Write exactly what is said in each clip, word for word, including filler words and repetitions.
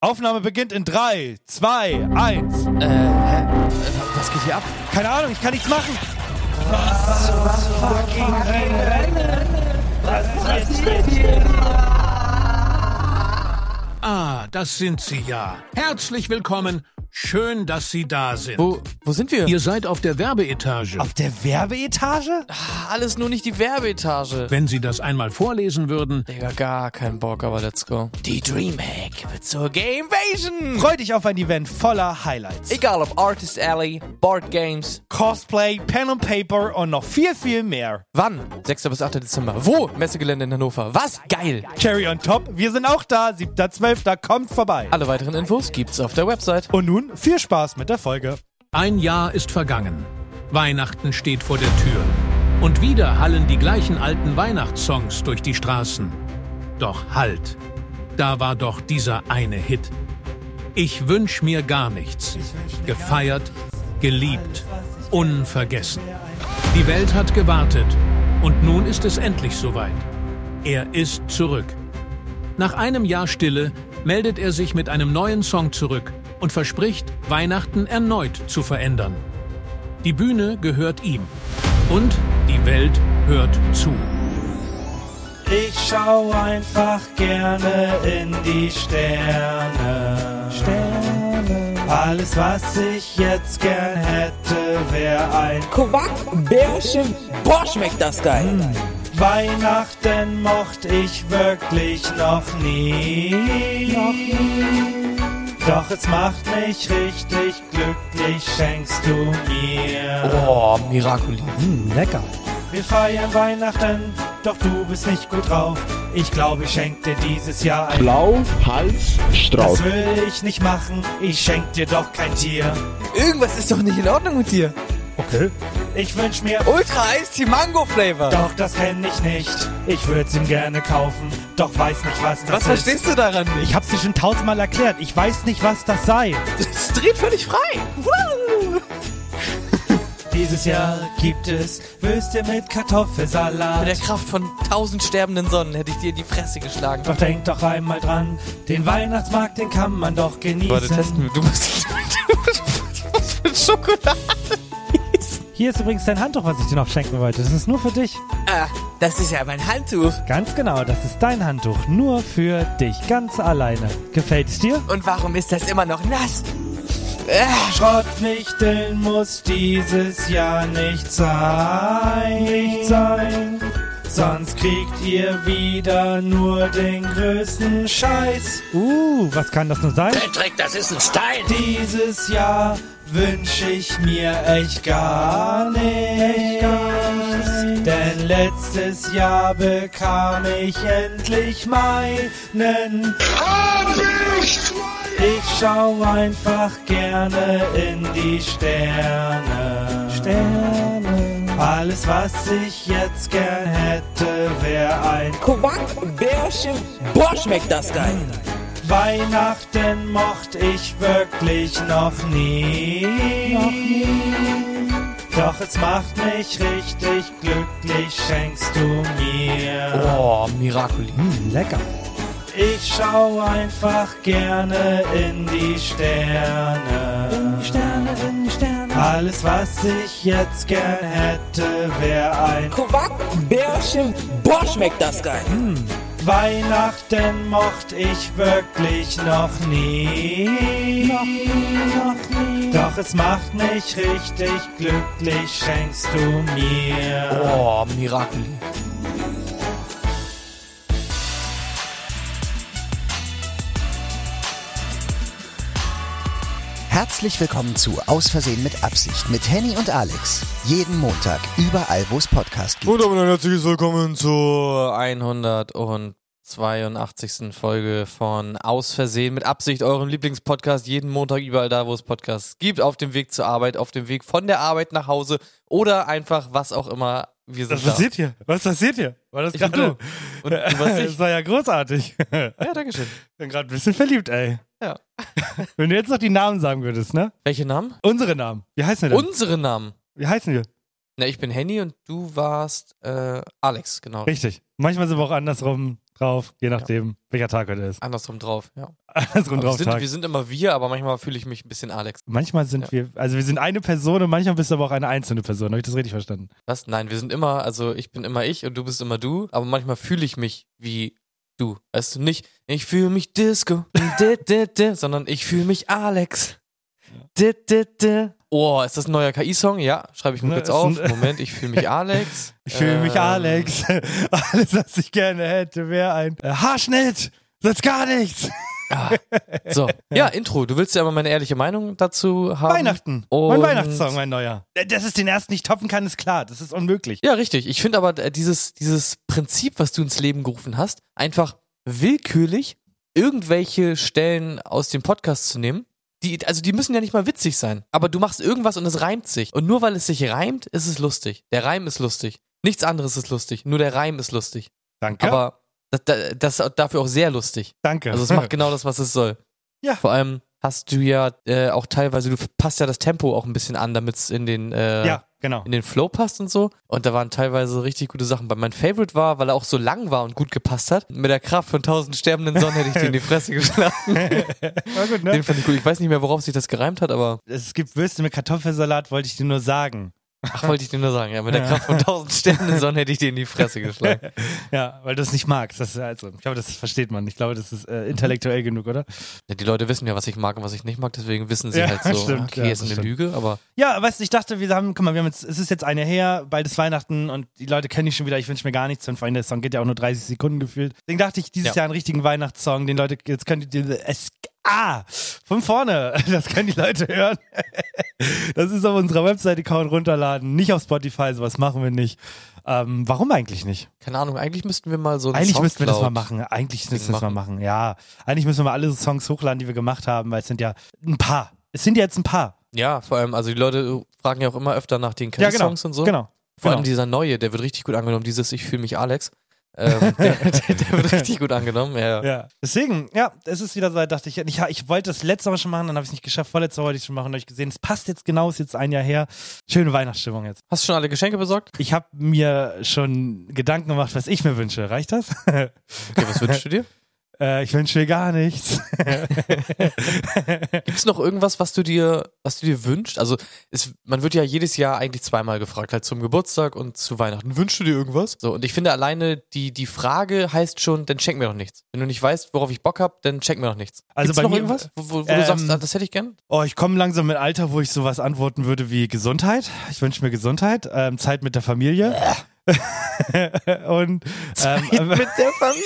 Aufnahme beginnt in drei, zwei, eins. Äh, hä? Was geht hier ab? Keine Ahnung, ich kann nichts machen. Was zum fucking Rennen? Was ist jetzt hier? Ah, das sind Sie ja. Herzlich willkommen. Schön, dass Sie da sind. Wo, wo sind wir? Ihr seid auf der Werbeetage. Auf der Werbeetage? Ah, alles nur nicht die Werbeetage. Wenn Sie das einmal vorlesen würden. Digga, gar kein Bock, aber let's go. Die Dreamhack wird zur Gamevasion. Freu dich auf ein Event voller Highlights. Egal ob Artist Alley, Board Games, Cosplay, Pen and Paper und noch viel, viel mehr. Wann? sechster bis achter Dezember. Wo? Messegelände in Hannover. Was? Geil. Cherry on top, wir sind auch da. siebter zwölfter kommt vorbei. Alle weiteren Infos gibt's auf der Website. Und nun viel Spaß mit der Folge. Ein Jahr ist vergangen. Weihnachten steht vor der Tür. Und wieder hallen die gleichen alten Weihnachtssongs durch die Straßen. Doch halt. Da war doch dieser eine Hit. Ich wünsch mir gar nichts. Gefeiert, geliebt, unvergessen. Die Welt hat gewartet. Und nun ist es endlich soweit. Er ist zurück. Nach einem Jahr Stille meldet er sich mit einem neuen Song zurück und verspricht, Weihnachten erneut zu verändern. Die Bühne gehört ihm. Und die Welt hört zu. Ich schau einfach gerne in die Sterne. Sterne. Alles, was ich jetzt gern hätte, wär ein Quark, Bärchen, boah, schmeckt das geil. Mmh. Weihnachten mochte ich wirklich noch nie. Noch nie. Doch es macht mich richtig glücklich, schenkst du mir. Oh, Miracoli. Mm, lecker. Wir feiern Weihnachten, doch du bist nicht gut drauf. Ich glaube, ich schenk dir dieses Jahr ein Blau, Hals, Strauß. Das will ich nicht machen, ich schenk dir doch kein Tier. Irgendwas ist doch nicht in Ordnung mit dir. Okay. Ich wünsch mir Ultra Ice Mango Flavor. Doch das kenn ich nicht. Ich würd's ihm gerne kaufen, doch weiß nicht, was das Was ist. verstehst du daran nicht? Ich hab's dir schon tausendmal erklärt. Ich weiß nicht, was das sei. Das dreht völlig frei. Woo! Dieses Jahr gibt es Würstchen mit Kartoffelsalat. Mit der Kraft von tausend sterbenden Sonnen hätte ich dir in die Fresse geschlagen. Doch denk doch einmal dran, den Weihnachtsmarkt, den kann man doch genießen. Warte, testen wir. Du musst... Was für Schokolade? Hier ist übrigens dein Handtuch, was ich dir noch schenken wollte. Das ist nur für dich. Ah, das ist ja mein Handtuch. Ganz genau, das ist dein Handtuch. Nur für dich, ganz alleine. Gefällt es dir? Und warum ist das immer noch nass? Schrottwichteln muss dieses Jahr nicht sein. Nicht sein. Sonst kriegt ihr wieder nur den größten Scheiß. Uh, was kann das nur sein? Patrick, das ist ein Stein. Dieses Jahr wünsch ich mir echt gar nichts. Denn letztes Jahr bekam ich endlich meinen Habicht. Ich schau einfach gerne in die Sterne. Sterne. Alles, was ich jetzt gern hätte, wär ein Quark, Bärchen, boah, schmeckt das geil. Weihnachten mochte ich wirklich noch nie. Noch nie. Doch es macht mich richtig glücklich, schenkst du mir. Oh, Miracoli. Mm, lecker. Ich schau einfach gerne in die Sterne. In die Sterne, in die Sterne. Alles, was ich jetzt gern hätte, wär ein Quark, Bärchen, boah, schmeckt das geil. Mm. Weihnachten mochte ich wirklich noch nie. Noch nie, noch nie. Doch es macht mich richtig glücklich, schenkst du mir. Oh, Miracoli. Herzlich willkommen zu Aus Versehen mit Absicht mit Henny und Alex. Jeden Montag, überall wo es Podcast gibt. Und damit ein herzliches Willkommen zur hundertzweiundachtzigsten Folge von Aus Versehen mit Absicht, eurem Lieblingspodcast. Jeden Montag überall da, wo es Podcasts gibt. Auf dem Weg zur Arbeit, auf dem Weg von der Arbeit nach Hause oder einfach was auch immer. Wir sind Was passiert hier? Was passiert hier? War das Ich und gerade? du. Und du warst Das ich. war ja großartig. Ja, dankeschön. Bin gerade ein bisschen verliebt, ey. Ja. Wenn du jetzt noch die Namen sagen würdest, ne? Welche Namen? Unsere Namen. Wie heißen wir denn? Unsere Namen. Wie heißen wir? Na, ich bin Henny und du warst äh, Alex, genau. Richtig. Manchmal sind wir auch andersrum drauf, je nachdem, ja. welcher Tag heute ist. Andersrum drauf, ja. Andersrum Aber drauf wir, sind, Tag. wir sind immer wir, aber manchmal fühle ich mich ein bisschen Alex. Manchmal sind ja. wir, also wir sind eine Person und manchmal bist du aber auch eine einzelne Person. Habe ich das richtig verstanden? Was? Nein, wir sind immer, also ich bin immer ich und du bist immer du, aber manchmal fühle ich mich wie du. Weißt du, nicht, ich fühle mich Disco, sondern ich fühle mich Alex. Oh, ist das ein neuer K I-Song? Ja, schreibe ich mir Ne, kurz ist auf. ein- Moment, ich fühle mich Alex. Ich fühle mich Ähm, Alex. Alles, was ich gerne hätte, wäre ein äh, Haarschnitt. Sonst gar nichts. Ah, so, ja, Intro. Du willst ja aber meine ehrliche Meinung dazu haben. Weihnachten. Und Mein Weihnachtssong, mein neuer. Dass es den ersten nicht toppen kann, ist klar. Das ist unmöglich. Ja, richtig. Ich finde aber äh, dieses, dieses Prinzip, was du ins Leben gerufen hast, einfach willkürlich irgendwelche Stellen aus dem Podcast zu nehmen. Die, also die müssen ja nicht mal witzig sein. Aber du machst irgendwas und es reimt sich. Und nur weil es sich reimt, ist es lustig. Der Reim ist lustig. Nichts anderes ist lustig. Nur der Reim ist lustig. Danke. Aber das, das ist dafür auch sehr lustig. Danke. Also es macht genau das, was es soll. Ja. Vor allem hast du ja äh, auch teilweise, du passt ja das Tempo auch ein bisschen an, damit es in den äh, ja, genau. in den Flow passt und so. Und da waren teilweise richtig gute Sachen. Bei mein Favorite war, weil er auch so lang war und gut gepasst hat. Mit der Kraft von tausend sterbenden Sonnen hätte ich dir in die Fresse geschlagen. War gut, ne? Den fand ich gut. Ich weiß nicht mehr, worauf sich das gereimt hat, aber Es gibt Würste mit Kartoffelsalat, wollte ich dir nur sagen. ach, wollte ich dir nur sagen. Ja, mit der Kraft von tausend sterbenden Sonnen hätte ich dir in die Fresse geschlagen. Ja, weil du es nicht magst. Das ist also, ich glaube, das versteht man. Ich glaube, das ist äh, intellektuell genug, oder? Ja, die Leute wissen ja, was ich mag und was ich nicht mag, deswegen wissen sie Ja, halt so, stimmt. okay, Ja, ist das eine stimmt. Lüge, aber Ja, weißt du, ich dachte, wir haben, guck mal, wir haben jetzt, es ist jetzt eine her, bald ist Weihnachten und die Leute kennen ich schon wieder, ich wünsche mir gar nichts, und vor allem der Song geht ja auch nur dreißig Sekunden gefühlt. Deswegen dachte ich, dieses Ja. Jahr einen richtigen Weihnachtssong, den Leute, jetzt könnt ihr, es, ah, von vorne, das können die Leute hören. Das ist auf unserer Webseite, kann man runterladen, nicht auf Spotify, sowas machen wir nicht. Ähm, warum eigentlich nicht? keine Ahnung, eigentlich müssten wir mal so ein Eigentlich müssten wir das mal Soundcloud- machen. Eigentlich Ding müssten wir das mal machen. machen. Ja, eigentlich müssen wir mal alle Songs hochladen, die wir gemacht haben, weil es sind ja ein paar. Es sind ja jetzt ein paar. Ja, vor allem, also die Leute fragen ja auch immer öfter nach den Ja, genau. Songs und so. Genau. Vor genau. allem dieser neue, der wird richtig gut angenommen, dieses Ich fühle mich Alex. Ähm, der, der, der wird richtig gut angenommen. Ja. Ja, deswegen, ja, es ist wieder so, dachte ich, ich, ich wollte das letzte Mal schon machen, dann habe ich es nicht geschafft, vorletzte Woche wollte ich es schon machen, dann habe ich gesehen, es passt jetzt genau, ist jetzt ein Jahr her. Schöne Weihnachtsstimmung jetzt. Hast du schon alle Geschenke besorgt? Ich habe mir schon Gedanken gemacht, was ich mir wünsche. Reicht das? Okay, was wünschst du dir? äh, ich wünsche mir gar nichts. Gibt's noch irgendwas, was du dir, was du dir wünschst? Also, es, man wird ja jedes Jahr eigentlich zweimal gefragt, halt zum Geburtstag und zu Weihnachten. Wünschst du dir irgendwas? So, und ich finde alleine, die, die Frage heißt schon, dann schenk mir doch nichts. Wenn du nicht weißt, worauf ich Bock hab, dann schenk mir doch nichts. Also Gibt's bei noch mir- irgendwas, wo, wo, wo ähm, du sagst, ah, das hätte ich gern? Oh, ich komme langsam mit Alter, wo ich sowas antworten würde wie Gesundheit. Ich wünsche mir Gesundheit, ähm, Zeit mit der Familie. Und ähm, Mit der Familie.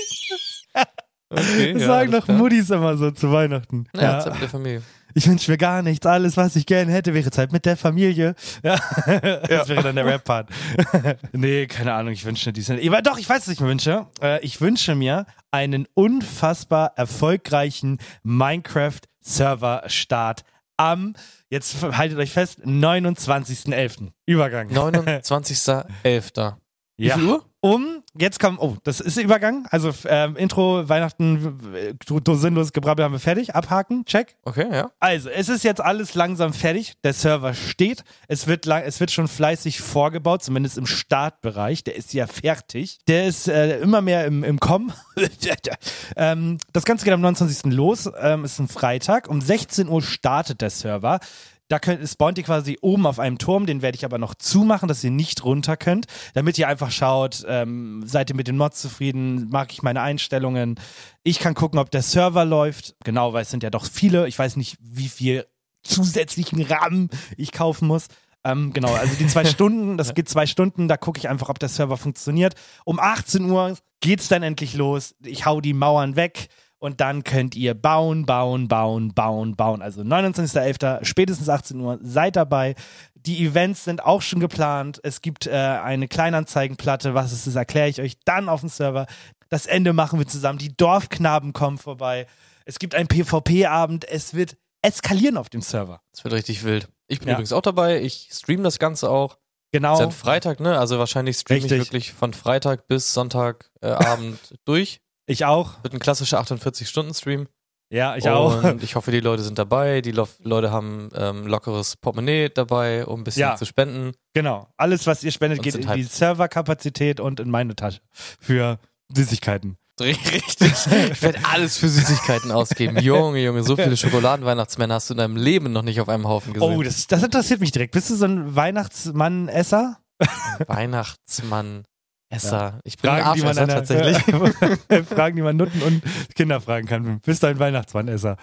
Okay, das ja, sagen alles doch klar. Muttis immer so zu Weihnachten. Ja, Ja. Zeit mit der Familie. Ich wünsche mir gar nichts. Alles, was ich gerne hätte, wäre Zeit mit der Familie. Ja, das wäre dann der Rap-Part. Nee, keine Ahnung, ich wünsche mir diesen. Aber doch, ich weiß, was ich mir wünsche. Äh, Ich wünsche mir einen unfassbar erfolgreichen Minecraft-Server-Start am, jetzt haltet euch fest, neunundzwanzigsten elften Übergang. neunundzwanzigster elfter Wie Ja. viel Uhr? Um, jetzt kommt, oh, das ist der Übergang. Also ähm, Intro, Weihnachten, äh, du, du sinnlos Gebrabbel haben wir fertig. Abhaken, check. Okay, ja. Also, es ist jetzt alles langsam fertig. Der Server steht. Es wird, lang, es wird schon fleißig vorgebaut, zumindest im Startbereich. Der ist ja fertig. Der ist äh, immer mehr im, im Kommen. ähm, das Ganze geht am neunundzwanzigsten los. Ähm, ist ein Freitag. Um sechzehn Uhr startet der Server. Da könnt, spawnt ihr quasi oben auf einem Turm, den werde ich aber noch zumachen, dass ihr nicht runter könnt, damit ihr einfach schaut, ähm, seid ihr mit den Mods zufrieden, mag ich meine Einstellungen. Ich kann gucken, ob der Server läuft, genau, weil es sind ja doch viele, ich weiß nicht, wie viel zusätzlichen RAM ich kaufen muss. Ähm, genau, also die zwei Stunden, das geht zwei Stunden, da gucke ich einfach, ob der Server funktioniert. Um achtzehn Uhr geht's dann endlich los, ich hau die Mauern weg. Und dann könnt ihr bauen, bauen, bauen, bauen, bauen. Also neunundzwanzigster elfter spätestens achtzehn Uhr, seid dabei. Die Events sind auch schon geplant. Es gibt äh, eine Kleinanzeigenplatte. Was es ist, erkläre ich euch dann auf dem Server. Das Ende machen wir zusammen. Die Dorfknaben kommen vorbei. Es gibt einen PvP-Abend. Es wird eskalieren auf dem Server. Das wird richtig wild. Ich bin Ja. übrigens auch dabei. Ich stream das Ganze auch. Genau. Ist ja ein Freitag, ne? Also wahrscheinlich streame ich Richtig. wirklich von Freitag bis Sonntagabend äh, Abend durch. Ich auch. Wird ein klassischer achtundvierzig Stunden Stream. Ja, ich auch. Und ich hoffe, die Leute sind dabei. Die Lo- Leute haben ähm, lockeres Portemonnaie dabei, um ein bisschen Ja. zu spenden. Genau. Alles, was ihr spendet, Und geht sind in halt- die Serverkapazität und in meine Tasche für Süßigkeiten. Richtig. Ich werde alles für Süßigkeiten ausgeben. Junge, Junge, so viele Schokoladenweihnachtsmänner hast du in deinem Leben noch nicht auf einem Haufen gesehen. Oh, das, das interessiert mich direkt. Bist du so ein Weihnachtsmann-Esser? Weihnachtsmann, Esser. Ich bin Fragen, ein die man Arschesser an der- tatsächlich. Fragen, die man Nutten und Kinder fragen kann. Bist du ein Weihnachtsmann-Esser?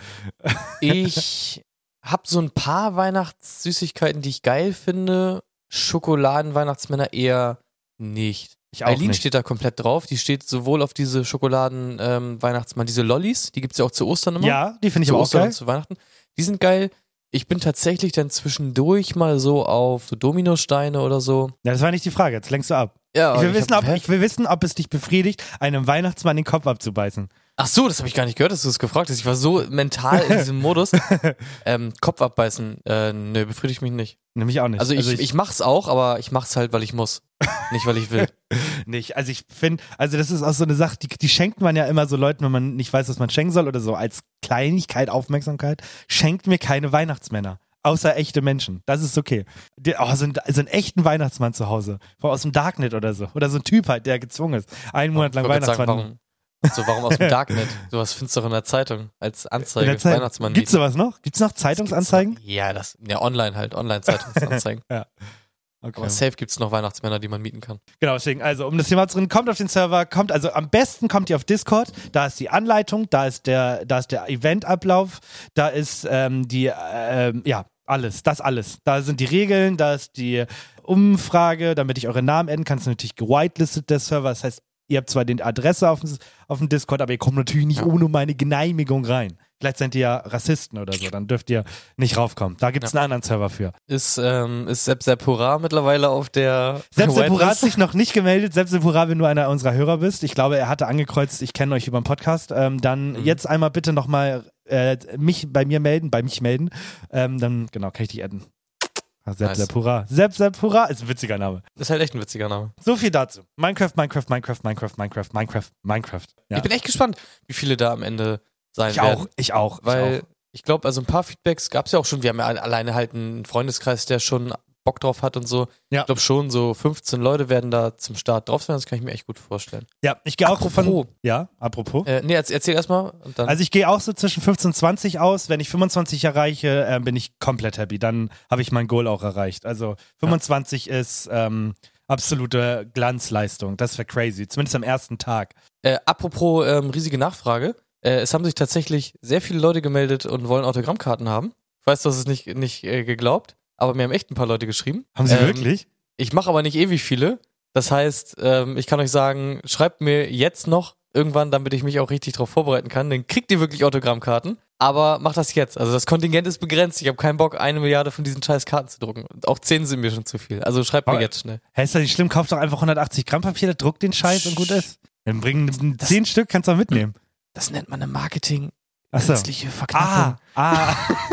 Ich habe so ein paar Weihnachtssüßigkeiten, die ich geil finde. Schokoladen-Weihnachtsmänner eher nicht. Ich auch Eileen nicht. steht da komplett drauf. Die steht sowohl auf diese Schokoladen-Weihnachtsmann, diese Lollis, die gibt's ja auch zu Ostern immer. Ja, die finde ich zu aber auch Ostern geil. und zu Weihnachten. Die sind geil. Ich bin tatsächlich dann zwischendurch mal so auf so Dominosteine oder so. Ja, das war nicht die Frage. Jetzt lenkst du ab. Ja, Ich will, ich wissen, hab- ob, hä? ich will wissen, ob es dich befriedigt, einem Weihnachtsmann den Kopf abzubeißen. Ach so, das habe ich gar nicht gehört, dass du es gefragt hast. Ich war so mental in diesem Modus. ähm, Kopf abbeißen, äh, nö, befriedigt mich nicht. Nämlich auch nicht. Also ich, ich, mach's auch, aber ich mach's halt, weil ich muss. Nicht, weil ich will. nicht. Also ich finde, also das ist auch so eine Sache, die, die schenkt man ja immer so Leuten, wenn man nicht weiß, was man schenken soll oder so, als Kleinigkeit, Aufmerksamkeit. Schenkt mir keine Weihnachtsmänner. Außer echte Menschen. Das ist okay. Die, oh, so, ein, so einen echten Weihnachtsmann zu Hause. Aus dem Darknet oder so. Oder so ein Typ halt, der gezwungen ist. Einen Monat lang Ich wollte Weihnachtsmann. sagen, warum, so, warum aus dem Darknet? Sowas findest du doch in der Zeitung als In Anzeige. der Zeit- Weihnachtsmann Gibt's sowas noch? Gibt's noch Zeitungsanzeigen? Ja, das, ja, online halt, Online-Zeitungsanzeigen. Okay. Aber safe gibt's noch Weihnachtsmänner, die man mieten kann. Genau, deswegen, also um das Thema zu reden, kommt auf den Server, kommt, also am besten kommt ihr auf Discord, da ist die Anleitung, da ist der, da ist der Eventablauf, da ist ähm, die, ähm, ja, alles, das alles. Da sind die Regeln, da ist die Umfrage, damit ich eure Namen adden kann, ist natürlich gewitelistet, der Server, das heißt, ihr habt zwar die Adresse auf dem, auf dem Discord, aber ihr kommt natürlich nicht ohne meine Genehmigung rein. Vielleicht seid ihr ja Rassisten oder so, dann dürft ihr nicht raufkommen. Da gibt es einen anderen Server für. Ist, ähm, ist Sepp Sepp Hurra mittlerweile auf der Sepp Sepp Hurra hat Whitelist? sich noch nicht gemeldet. Sepp Sepp Hurra, wenn du einer unserer Hörer bist. Ich glaube, er hatte angekreuzt, ich kenne euch über den Podcast. Ähm, dann Mhm. jetzt einmal bitte nochmal äh, mich bei mir melden, bei mich melden. Ähm, dann, genau, kann ich dich adden. Ah, Sepp Nice. Sepp Hurra. Sepp Sepp Hurra ist ein witziger Name. Ist halt echt ein witziger Name. So viel dazu. Minecraft, Minecraft, Minecraft, Minecraft, Minecraft, Minecraft, Minecraft. Ja. Ich bin echt gespannt, wie viele da am Ende sein Ich werden. auch, ich auch. Weil ich auch. ich glaube, also ein paar Feedbacks gab es ja auch schon. Wir haben ja alleine halt einen Freundeskreis, der schon Bock drauf hat und so. Ja. Ich glaube schon, so fünfzehn Leute werden da zum Start drauf sein. Das kann ich mir echt gut vorstellen. Ja, ich gehe auch von. Apropos. Ja, apropos. Äh, nee, erzähl, erzähl erstmal und dann. Also ich gehe auch so zwischen fünfzehn und zwanzig aus. Wenn ich fünfundzwanzig erreiche, äh, bin ich komplett happy. Dann habe ich mein Goal auch erreicht. Also fünfundzwanzig ist ähm, absolute Glanzleistung. Das wäre crazy. Zumindest am ersten Tag. äh, apropos ähm, riesige Nachfrage. Äh, es haben sich tatsächlich sehr viele Leute gemeldet und wollen Autogrammkarten haben. Ich weiß, du hast es nicht, nicht äh, geglaubt, aber mir haben echt ein paar Leute geschrieben. Haben Sie Ähm, wirklich? Ich mache aber nicht ewig viele. Das heißt, ähm, ich kann euch sagen, schreibt mir jetzt noch irgendwann, damit ich mich auch richtig drauf vorbereiten kann. Dann kriegt ihr wirklich Autogrammkarten. Aber macht das jetzt. Also das Kontingent ist begrenzt. Ich habe keinen Bock, eine Milliarde von diesen scheiß Karten zu drucken. Und auch zehn sind mir schon zu viel. Also schreibt mir Aber- jetzt schnell. Hä, ist das nicht schlimm? Kauf doch einfach hundertachtzig Gramm Papier, druck den Scheiß und gut ist. Dann bringen zehn Stück, kannst du auch mitnehmen. Das nennt man eine Marketing. Achso. Künstliche Ah, Verknappung. ah.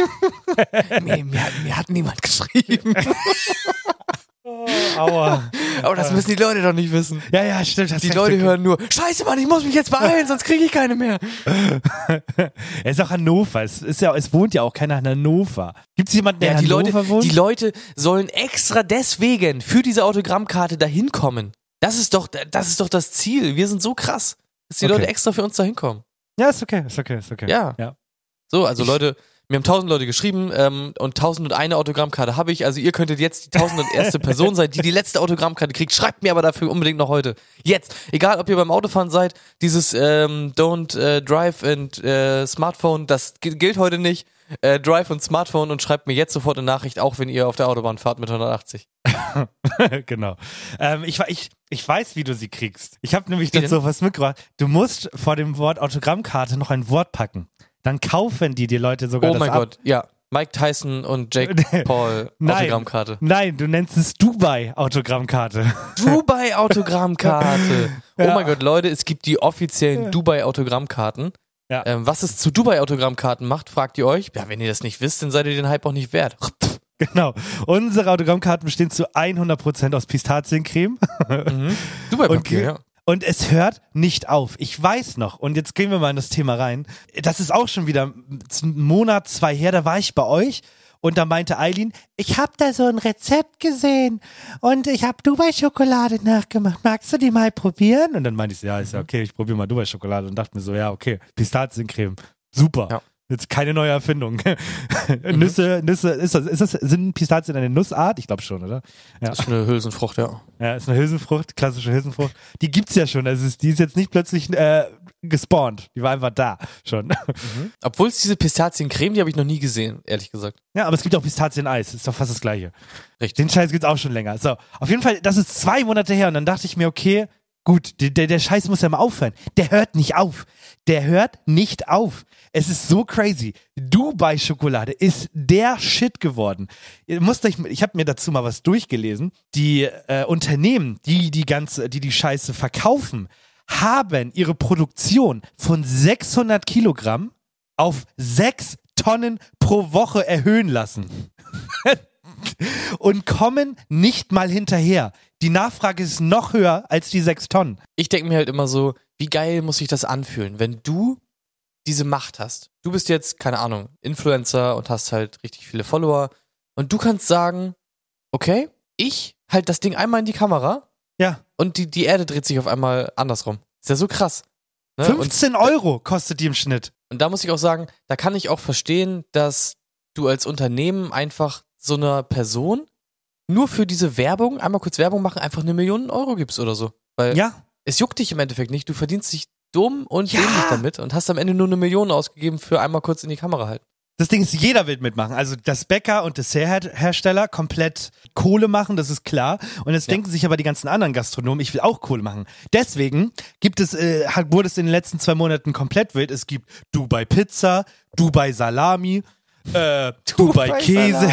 Nee, mir, hat, mir hat niemand geschrieben. Aua. Aber das müssen die Leute doch nicht wissen. Ja, ja, stimmt. hast Die recht, Leute okay. hören nur, scheiße Mann, ich muss mich jetzt beeilen, sonst kriege ich keine mehr. Er ist auch Hannover. Es, ist ja, es wohnt ja auch keiner in Hannover. Gibt es jemanden, der Ja, in die Hannover Leute, wohnt? die Leute sollen extra deswegen für diese Autogrammkarte dahin kommen. Das ist doch, das ist doch das Ziel. Wir sind so krass, dass die Okay. Leute extra für uns dahin kommen. ja, ist okay, ist okay, ist okay. Ja. ja. So, also Ich- Leute, mir haben tausend Leute geschrieben ähm, und tausend und eine Autogrammkarte habe ich. Also ihr könntet jetzt die tausend und erste Person sein, die die letzte Autogrammkarte kriegt. Schreibt mir aber dafür unbedingt noch heute. Jetzt. Egal, ob ihr beim Autofahren seid, dieses ähm, Don't äh, Drive and äh, Smartphone, das g- gilt heute nicht. Äh, Drive und Smartphone und schreibt mir jetzt sofort eine Nachricht, auch wenn ihr auf der Autobahn fahrt mit hundertachtzig. Genau. Ähm, ich, ich, ich weiß, wie du sie kriegst. Ich habe nämlich Wie dazu denn? was mitgebracht. Du musst vor dem Wort Autogrammkarte noch ein Wort packen. Dann kaufen die die Leute sogar Oh das mein ab. Gott, ja. Mike Tyson und Jake Paul Nein. Autogrammkarte. Nein, du nennst es Dubai-Autogrammkarte. Dubai Autogrammkarte. Ja. Oh mein Gott, Leute, es gibt die offiziellen Dubai Autogrammkarten. Ja. Ähm, was es zu Dubai Autogrammkarten macht, fragt ihr euch. Ja, wenn ihr das nicht wisst, dann seid ihr den Hype auch nicht wert. Genau. Unsere Autogrammkarten bestehen zu hundert Prozent aus Pistaziencreme. Mhm. Dubai Papier, Und- ja. Und es hört nicht auf. Ich weiß noch, und jetzt gehen wir mal in das Thema rein. Das ist auch schon wieder ein Monat, zwei her, da war ich bei euch und da meinte Eileen, ich habe da so ein Rezept gesehen und ich habe Dubai-Schokolade nachgemacht. Magst du die mal probieren? Und dann meinte ich so, ja, ist ja okay, ich probiere mal Dubai-Schokolade und dachte mir so, ja, okay, Pistaziencreme, super. Ja. Jetzt keine neue Erfindung. Mhm. Nüsse, Nüsse, ist das, ist das, sind Pistazien eine Nussart? Ich glaube schon, oder? Ja. Das ist eine Hülsenfrucht, ja. Ja, ist eine Hülsenfrucht, klassische Hülsenfrucht. Die gibt's ja schon, also ist, die ist jetzt nicht plötzlich äh, gespawnt. Die war einfach da schon. Mhm. Obwohl es diese Pistaziencreme, die habe ich noch nie gesehen, ehrlich gesagt. Ja, aber es gibt auch Pistazieneis, ist doch fast das Gleiche. Richtig. Den Scheiß gibt's auch schon länger. So, auf jeden Fall, das ist zwei Monate her und dann dachte ich mir, okay, gut, der, der Scheiß muss ja mal aufhören. Der hört nicht auf. Der hört nicht auf. Es ist so crazy. Dubai-Schokolade ist der Shit geworden. Ihr müsst euch, ich habe mir dazu mal was durchgelesen. Die äh, Unternehmen, die die ganze, die die Scheiße verkaufen, haben ihre Produktion von sechshundert Kilogramm auf sechs Tonnen pro Woche erhöhen lassen. Und kommen nicht mal hinterher. Die Nachfrage ist noch höher als die sechs Tonnen. Ich denke mir halt immer so, wie geil muss sich das anfühlen, wenn du diese Macht hast. Du bist jetzt, keine Ahnung, Influencer und hast halt richtig viele Follower und du kannst sagen, okay, ich halt das Ding einmal in die Kamera ja. und die, die Erde dreht sich auf einmal andersrum. Ist ja so krass. Ne? fünfzehn und, Euro kostet die im Schnitt. Und da muss ich auch sagen, da kann ich auch verstehen, dass du als Unternehmen einfach so einer Person nur für diese Werbung, einmal kurz Werbung machen, einfach eine Million Euro gibst oder so. Weil ja. es juckt dich im Endeffekt nicht. Du verdienst dich dumm und ja. dämlich damit und hast am Ende nur eine Million ausgegeben für einmal kurz in die Kamera halten. Das Ding ist, jeder will mitmachen. Also das Bäcker und Desserthersteller komplett Kohle machen, das ist klar. Und jetzt ja. denken sich aber die ganzen anderen Gastronomen, ich will auch Kohle machen. Deswegen gibt es, äh, wurde es in den letzten zwei Monaten komplett wild. Es gibt Dubai Pizza, Dubai Salami, Äh, Dubai, Dubai Käse.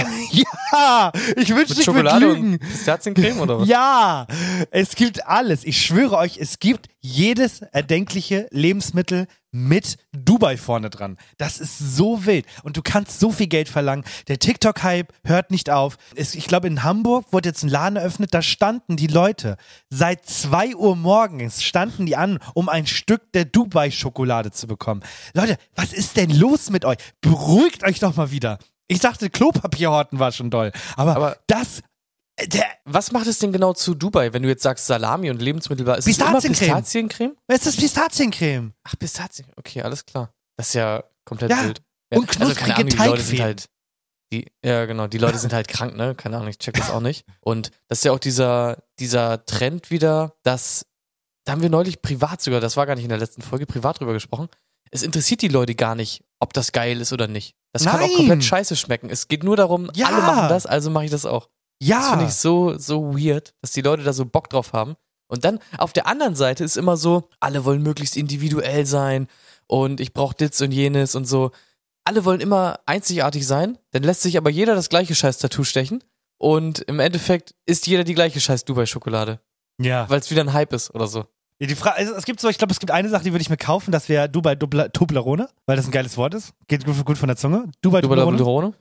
Ja, ich wünschte, ich würde lügen. Pistaziencreme oder was? Ja, es gibt alles. Ich schwöre euch, es gibt jedes erdenkliche Lebensmittel mit Dubai vorne dran. Das ist so wild. Und du kannst so viel Geld verlangen. Der TikTok-Hype hört nicht auf. Es, ich glaube, in Hamburg wurde jetzt ein Laden eröffnet, da standen die Leute seit zwei Uhr morgens, standen die an, um ein Stück der Dubai-Schokolade zu bekommen. Leute, was ist denn los mit euch? Beruhigt euch doch mal wieder. Ich dachte, Klopapierhorten war schon doll. Aber, Aber das... Der, was macht es denn genau zu Dubai, wenn du jetzt sagst Salami und Lebensmittel? Ist es immer Pistaziencreme? Es ist Pistaziencreme. Ach, Pistazien. Okay, alles klar. Das ist ja komplett ja. wild. Ja. Und knusprige also, die Leute sind halt, die, ja, genau, die Leute sind halt krank, ne? Keine Ahnung, ich check das auch nicht. Und das ist ja auch dieser, dieser Trend wieder, dass, da haben wir neulich privat sogar, das war gar nicht in der letzten Folge, privat drüber gesprochen. Es interessiert die Leute gar nicht, ob das geil ist oder nicht. Das Nein. kann auch komplett scheiße schmecken. Es geht nur darum, ja. alle machen das, also mache ich das auch. Ja. Das finde ich so, so weird, dass die Leute da so Bock drauf haben. Und dann auf der anderen Seite ist immer so, alle wollen möglichst individuell sein und ich brauche das und jenes und so. Alle wollen immer einzigartig sein, dann lässt sich aber jeder das gleiche scheiß Tattoo stechen und im Endeffekt isst jeder die gleiche scheiß Dubai-Schokolade. Ja. Weil es wieder ein Hype ist oder so. Ja, die Frage, also es gibt so, ich glaube, es gibt eine Sache, die würde ich mir kaufen, das wäre Dubai Toblerone, weil das ein geiles Wort ist. Geht gut, gut von der Zunge. Dubai Toblerone.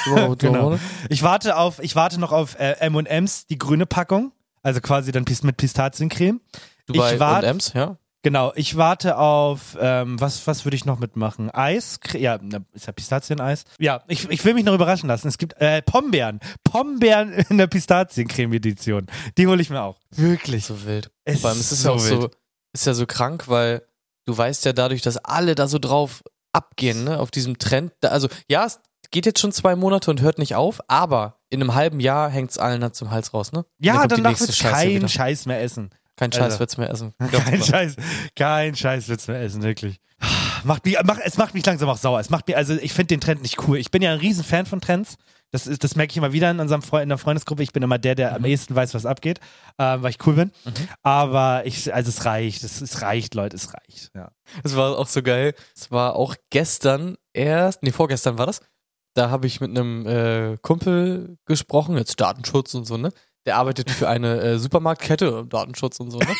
Genau. Ich warte auf, ich warte noch auf äh, M und M's, die grüne Packung, also quasi dann mit Pistaziencreme. Dubai ich wart, und M's, ja. Genau, ich warte auf, ähm, was, was würde ich noch mitmachen? Eis, ja, ist ja Pistazieneis. Ja, ich, ich will mich noch überraschen lassen. Es gibt äh, Pombeeren, Pombeeren in der Pistaziencreme-Edition. Die hole ich mir auch. Wirklich. So wild. Es Vor allem ist es so ja auch wild. so, ist ja so krank, weil du weißt ja dadurch, dass alle da so drauf abgehen, ne, auf diesem Trend. Also ja, es geht jetzt schon zwei Monate und hört nicht auf, aber in einem halben Jahr hängt es allen dann zum Hals raus, ne? Ja, dann danach wird kein Scheiß mehr essen. Kein Scheiß also, wird's mehr essen. Kein Scheiß, kein Scheiß wird's mehr essen, wirklich. Macht mich, mach, es macht mich langsam auch sauer. Es macht mir, also ich finde den Trend nicht cool. Ich bin ja ein riesen Fan von Trends. Das, ist, das merke ich immer wieder in unserem Freund, in der Freundesgruppe. Ich bin immer der, der mhm. am ehesten weiß, was abgeht, äh, weil ich cool bin. Mhm. Aber ich, also es reicht, es, es reicht, Leute, es reicht. Ja. Es war auch so geil. Es war auch gestern erst, nee, vorgestern war das. Da habe ich mit einem äh, Kumpel gesprochen, jetzt Datenschutz und so, ne? Der arbeitet für eine äh, Supermarktkette, Datenschutz und so, ne?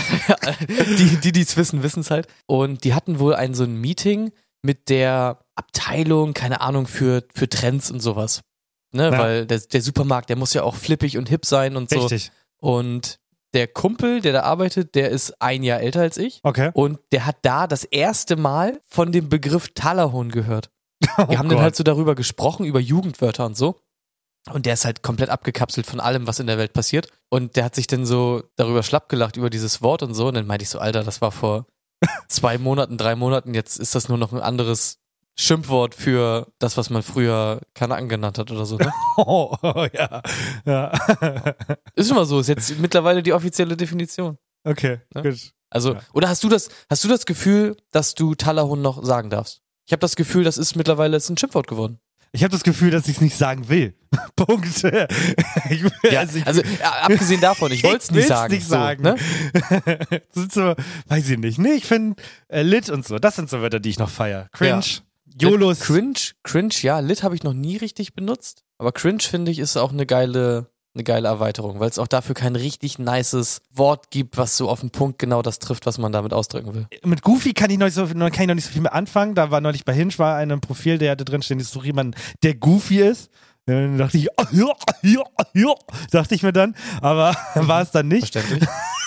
die, die, die es wissen, wissen es halt. Und die hatten wohl ein so ein Meeting mit der Abteilung, keine Ahnung, für, für Trends und sowas. Ne? Ja. Weil der, der Supermarkt, der muss ja auch flippig und hip sein und so. Richtig. Und der Kumpel, der da arbeitet, der ist ein Jahr älter als ich. Okay. Und der hat da das erste Mal von dem Begriff Talahorn gehört. Oh Wir haben Gott. dann halt so darüber gesprochen, über Jugendwörter und so. Und der ist halt komplett abgekapselt von allem, was in der Welt passiert. Und der hat sich dann so darüber schlapp gelacht, über dieses Wort und so. Und dann meinte ich so, Alter, das war vor zwei Monaten, drei Monaten. Jetzt ist das nur noch ein anderes Schimpfwort für das, was man früher Kanaken genannt hat oder so. Ne? Oh, oh, ja. ja. Ist immer so, ist jetzt mittlerweile die offizielle Definition. Okay, Ne? gut. Also, Ja. oder hast du das, hast du das Gefühl, dass du Talahorn noch sagen darfst? Ich habe das Gefühl, das ist mittlerweile ist ein Schimpfwort geworden. Ich habe das Gefühl, dass ich es nicht sagen will. Punkt. Ich, Ja, also ich, also ja, abgesehen davon, ich wollte es ich nicht will's sagen. nicht so, sagen. Ne? Das sind so, weiß ich nicht. Nee, ich finde äh, lit und so. Das sind so Wörter, die ich noch feiere. Cringe, Ja. YOLOs. Cringe, cringe, ja, Lit habe ich noch nie richtig benutzt. Aber Cringe, finde ich, ist auch eine geile, eine geile Erweiterung, weil es auch dafür kein richtig nices Wort gibt, was so auf den Punkt genau das trifft, was man damit ausdrücken will. Mit Goofy kann ich, noch nicht so, kann ich noch nicht so viel mehr anfangen. Da war neulich bei Hinge war ein Profil, der hatte drin stehen, ist doch jemand, der Goofy ist. Dann dachte ich, ah, ja, ja, ja, dachte ich mir dann. Aber war es dann nicht. Verständlich?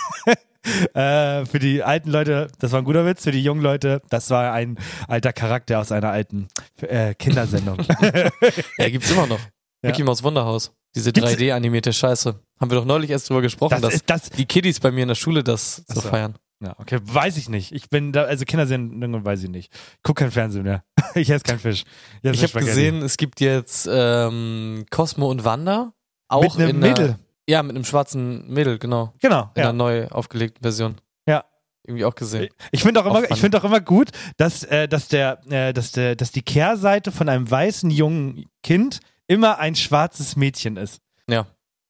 Äh, für die alten Leute, das war ein guter Witz. Für die jungen Leute, das war ein alter Charakter aus einer alten äh, Kindersendung. Ja, gibt's immer noch. Ja. Mickey Maus Wunderhaus. Diese Gibt's- drei D-animierte Scheiße. Haben wir doch neulich erst drüber gesprochen, Das dass ist das. die Kiddies bei mir in der Schule das so Ach so. feiern. Ja, okay, weiß ich nicht. Ich bin da, also Kindersendungen weiß ich nicht. Ich guck kein Fernsehen mehr. Ich esse keinen Fisch. Ich, esse Ich habe Spaghetti. gesehen, es gibt jetzt ähm, Cosmo und Wanda. Auch Mit einem in der, Mädel. Ja, mit einem schwarzen Mädel, genau. Genau. In Ja. einer neu aufgelegten Version. Ja. Irgendwie auch gesehen. Ich finde auch immer, Auch ich finde auch immer gut, dass, äh, dass der, äh, dass der, dass die Kehrseite von einem weißen jungen Kind immer ein schwarzes Mädchen ist. Ja.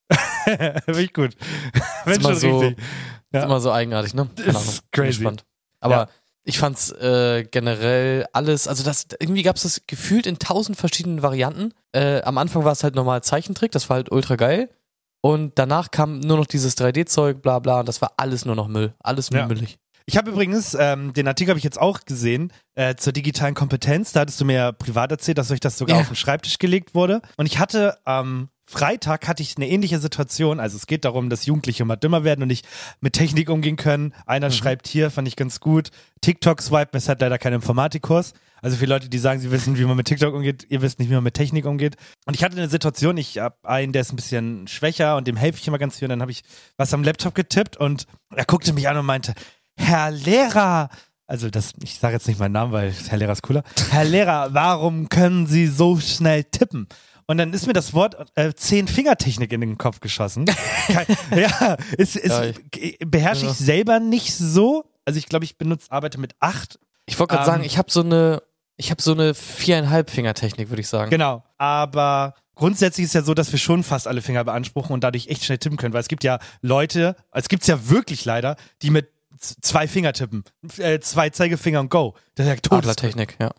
Finde ich gut. Wenn immer schon so- richtig. Ja. Ist immer so eigenartig, ne? Keine Ist Ahnung. Bin crazy. gespannt. Aber Ja. ich fand's äh, generell alles, also das irgendwie gab's das gefühlt in tausend verschiedenen Varianten. Äh, am Anfang war es halt normal Zeichentrick, das war halt ultra geil. Und danach kam nur noch dieses drei D-Zeug, bla bla, und das war alles nur noch Müll. Alles Ja. müllig. Ich habe übrigens, ähm, den Artikel habe ich jetzt auch gesehen, äh, zur digitalen Kompetenz. Da hattest du mir ja privat erzählt, dass euch das sogar Ja. auf den Schreibtisch gelegt wurde. Und ich hatte am Freitag hatte ich eine ähnliche Situation. Also es geht darum, dass Jugendliche immer dümmer werden und nicht mit Technik umgehen können. Einer schreibt hier, fand ich ganz gut, TikTok swipen, es hat leider keinen Informatikkurs. Also für Leute, die sagen, sie wissen, wie man mit TikTok umgeht, ihr wisst nicht, wie man mit Technik umgeht. Und ich hatte eine Situation, ich habe einen, der ist ein bisschen schwächer und dem helfe ich immer ganz viel. Und dann habe ich was am Laptop getippt und er guckte mich an und meinte, Herr Lehrer, also das, ich sage jetzt nicht meinen Namen, weil Herr Lehrer ist cooler. Herr Lehrer, warum können Sie so schnell tippen? Und dann ist mir das Wort äh, Zehn-Finger-Technik in den Kopf geschossen. Kein, ja, ist, ist, Ja, beherrsche ich ja. selber nicht so. Also ich glaube, ich benutze, arbeite mit acht. Ich wollte gerade Ähm, sagen, ich habe so eine, ich habe so eine viereinhalb Finger-Technik, würde ich sagen. Genau. Aber grundsätzlich ist ja so, dass wir schon fast alle Finger beanspruchen und dadurch echt schnell tippen können. Weil es gibt ja Leute, es gibt es ja wirklich leider, die mit z- zwei Finger tippen. Äh, zwei Zeigefinger und go. Das ist ja Todes- Adlertechnik, ja.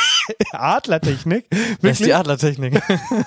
Adlertechnik? Das ist Wirklich? die Adlertechnik.